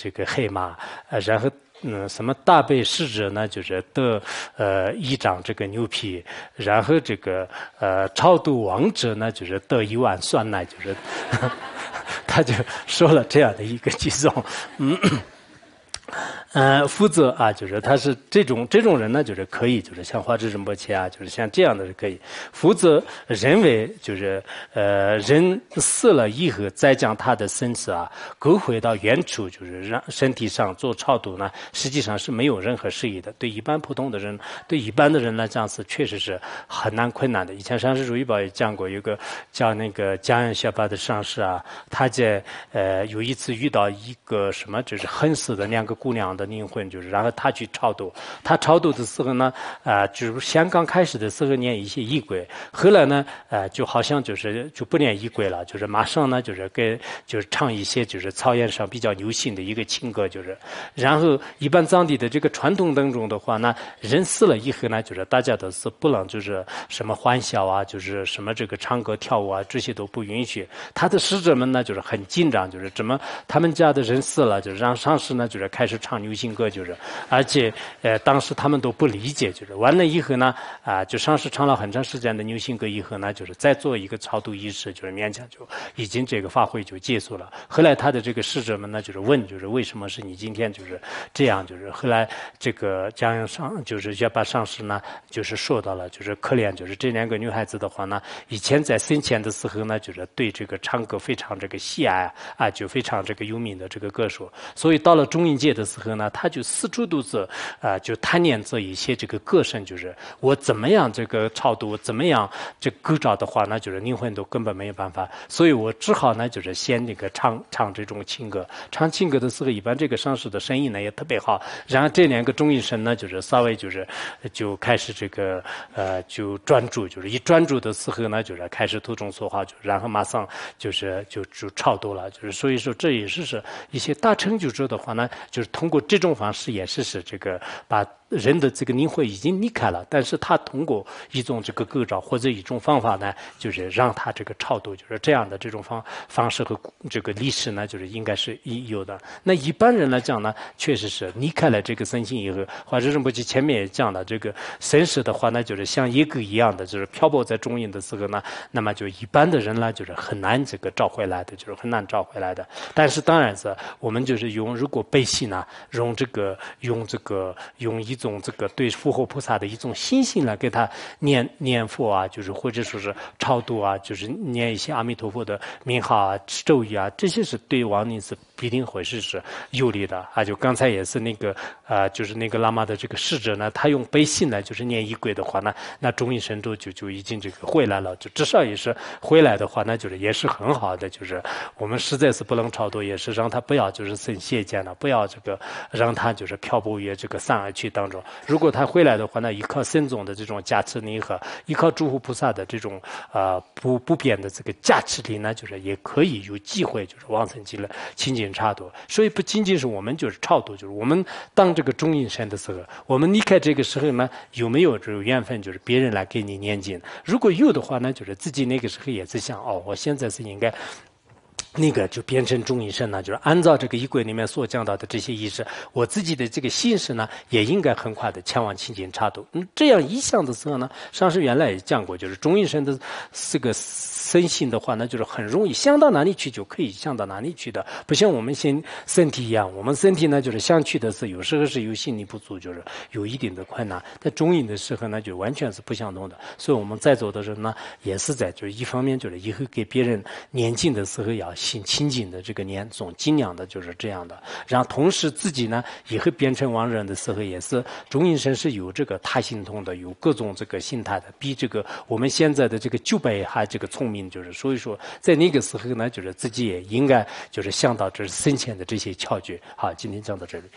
Speaker 3: 这个黑马，呃，然后。嗯，什么大被逝者呢？就是得呃一张这个牛皮，然后这个呃超度亡者呢，就是得一碗酸奶，就是他就说了这样的一个偈颂，嗯。呃，负责啊，就是他是这种这种人呢，就是可以，就是像华智仁波切啊，就是像这样的是可以。负责认为就是呃人死了以后，再将他的身子啊勾回到原处，就是让身体上做超度呢，实际上是没有任何释义的。对一般普通的人，对一般的人来讲是确实是很难困难的。以前上师如意宝也讲过，有个叫那个江源学霸的上师啊，他在呃有一次遇到一个什么，就是恨死的两个姑娘的灵魂，就是然后他去超度，他超度的时候呢，啊、呃，就是先刚开始的时候念一些仪轨，后来呢，呃，就好像就是就不念仪轨了，就是马上呢，就是给就是唱一些就是草原上比较流行的一个情歌，就是，然后一般藏地的这个传统当中的话呢，人死了以后呢，就是大家都是不能就是什么欢笑啊，就是什么这个唱歌跳舞啊，这些都不允许。他的使者们呢，就是很紧张，就是怎么他们家的人死了，就是让上师呢，就是开始唱流行歌，就是而且呃当时他们都不理解，就是完了以后呢啊、呃、就上师唱了很长时间的流行歌以后呢，就是再做一个超度仪式，就是勉强就已经这个法会就结束了。后来他的这个使者们呢，就是问，就是为什么是你今天就是这样，就是后来这个江阳上就是要把上师呢就是说到了，就是可怜就是这两个女孩子的话呢，以前在生前的时候呢，就是对这个唱歌非常这个喜爱啊，就非常这个有名的这个歌手，所以到了中阴界的时候呢，他就四处都是啊、呃，就贪念着一些这个歌声，就是我怎么样这个超度，怎么样这歌照的话，那就是灵魂都根本没有办法，所以我只好呢就是先那个唱唱这种情歌，唱情歌的时候，一般这个上师的声音呢也特别好，然后这两个中阴身呢就是稍微就是就开始这个呃就专注，就是一专注的时候呢，就是开始途中说话，就然后马上就是就就超度了，就是所以说这也是是一些大成就者的话呢，就是通过这种方式也是是这个把人的这个灵魂已经离开了，但是他通过一种这个构造或者一种方法呢，就是让他这个超度，就是这样的这种方方式和这个历史呢，就是应该是有的。那一般人来讲呢，确实是离开了这个身心以后，华智仁波切前面也讲了，这个身世的话呢，就是像野狗一样的，就是漂泊在中阴的时候呢，那么就一般的人呢，就是很难这个找回来的，就是很难找回来的。但是当然是我们就是用如果背信呢，用这个用这个用一种这个对佛佛菩萨的一种信心来给他念念佛啊，就是或者说是超度啊，就是念一些阿弥陀佛的名号啊、咒语啊，这些是对亡灵是必定会是是有利的啊。就刚才也是那个啊、呃，就是那个喇嘛的这个侍者呢，他用背信呢，就是念仪轨的话呢，那中阴神咒就就已经这个回来了，就至少也是回来的话，那就是也是很好的。就是我们实在是不能超度，也是让他不要就是生邪见了，不要这个让他就是漂泊于这个三恶趣当中。如果他回来的话呢，依靠僧众的这种加持力和依靠诸佛菩萨的这种呃不不变的这个加持力呢，就是也可以有机会就是往生极乐亲近超度。所以不仅仅是我们就是超度，就是我们当这个中阴身的时候，我们离开这个时候呢，有没有这种缘分，就是别人来给你念经？如果有的话呢，就是自己那个时候也是想哦，我现在是应该。那个就变成中阴身呢，就是按照这个仪轨里面所讲到的这些仪式，我自己的这个心识呢，也应该很快的前往亲近超度。嗯，这样一想的时候呢，上师原来也讲过，就是中阴身的这个身心的话呢，就是很容易想到哪里去就可以想到哪里去的，不像我们身身体一样，我们身体呢就是想去的是有时候是有心力不足，就是有一定的困难。但中阴的时候呢，就完全是不相同的。所以我们在座的人呢，也是在就是一方面就是以后给别人念经的时候要心亲近的这个念诵，尽量的就是这样的。然后同时自己呢，以后变成亡人的时候，也是中阴身是有这个他心通的，有各种这个心态的，比这个我们现在的这个九百还这个聪明。就是所以说，在那个时候呢，就是自己也应该就是想到这生前的这些窍诀。好，今天讲到这里。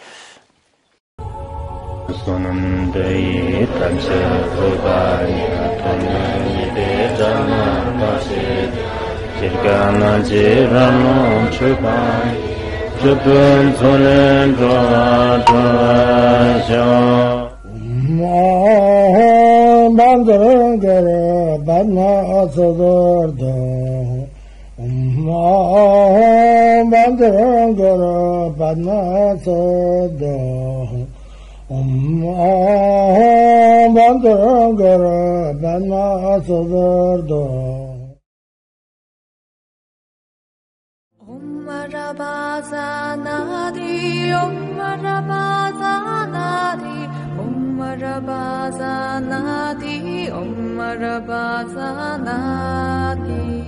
Speaker 4: Bandar gare badna azadar do Om Bandara Padma Sada Om Bandara Padma Sada
Speaker 1: Om Marabaza Nadi Om Marabaza Nadi Om Marabaza Nadi Om Marabaza Nadi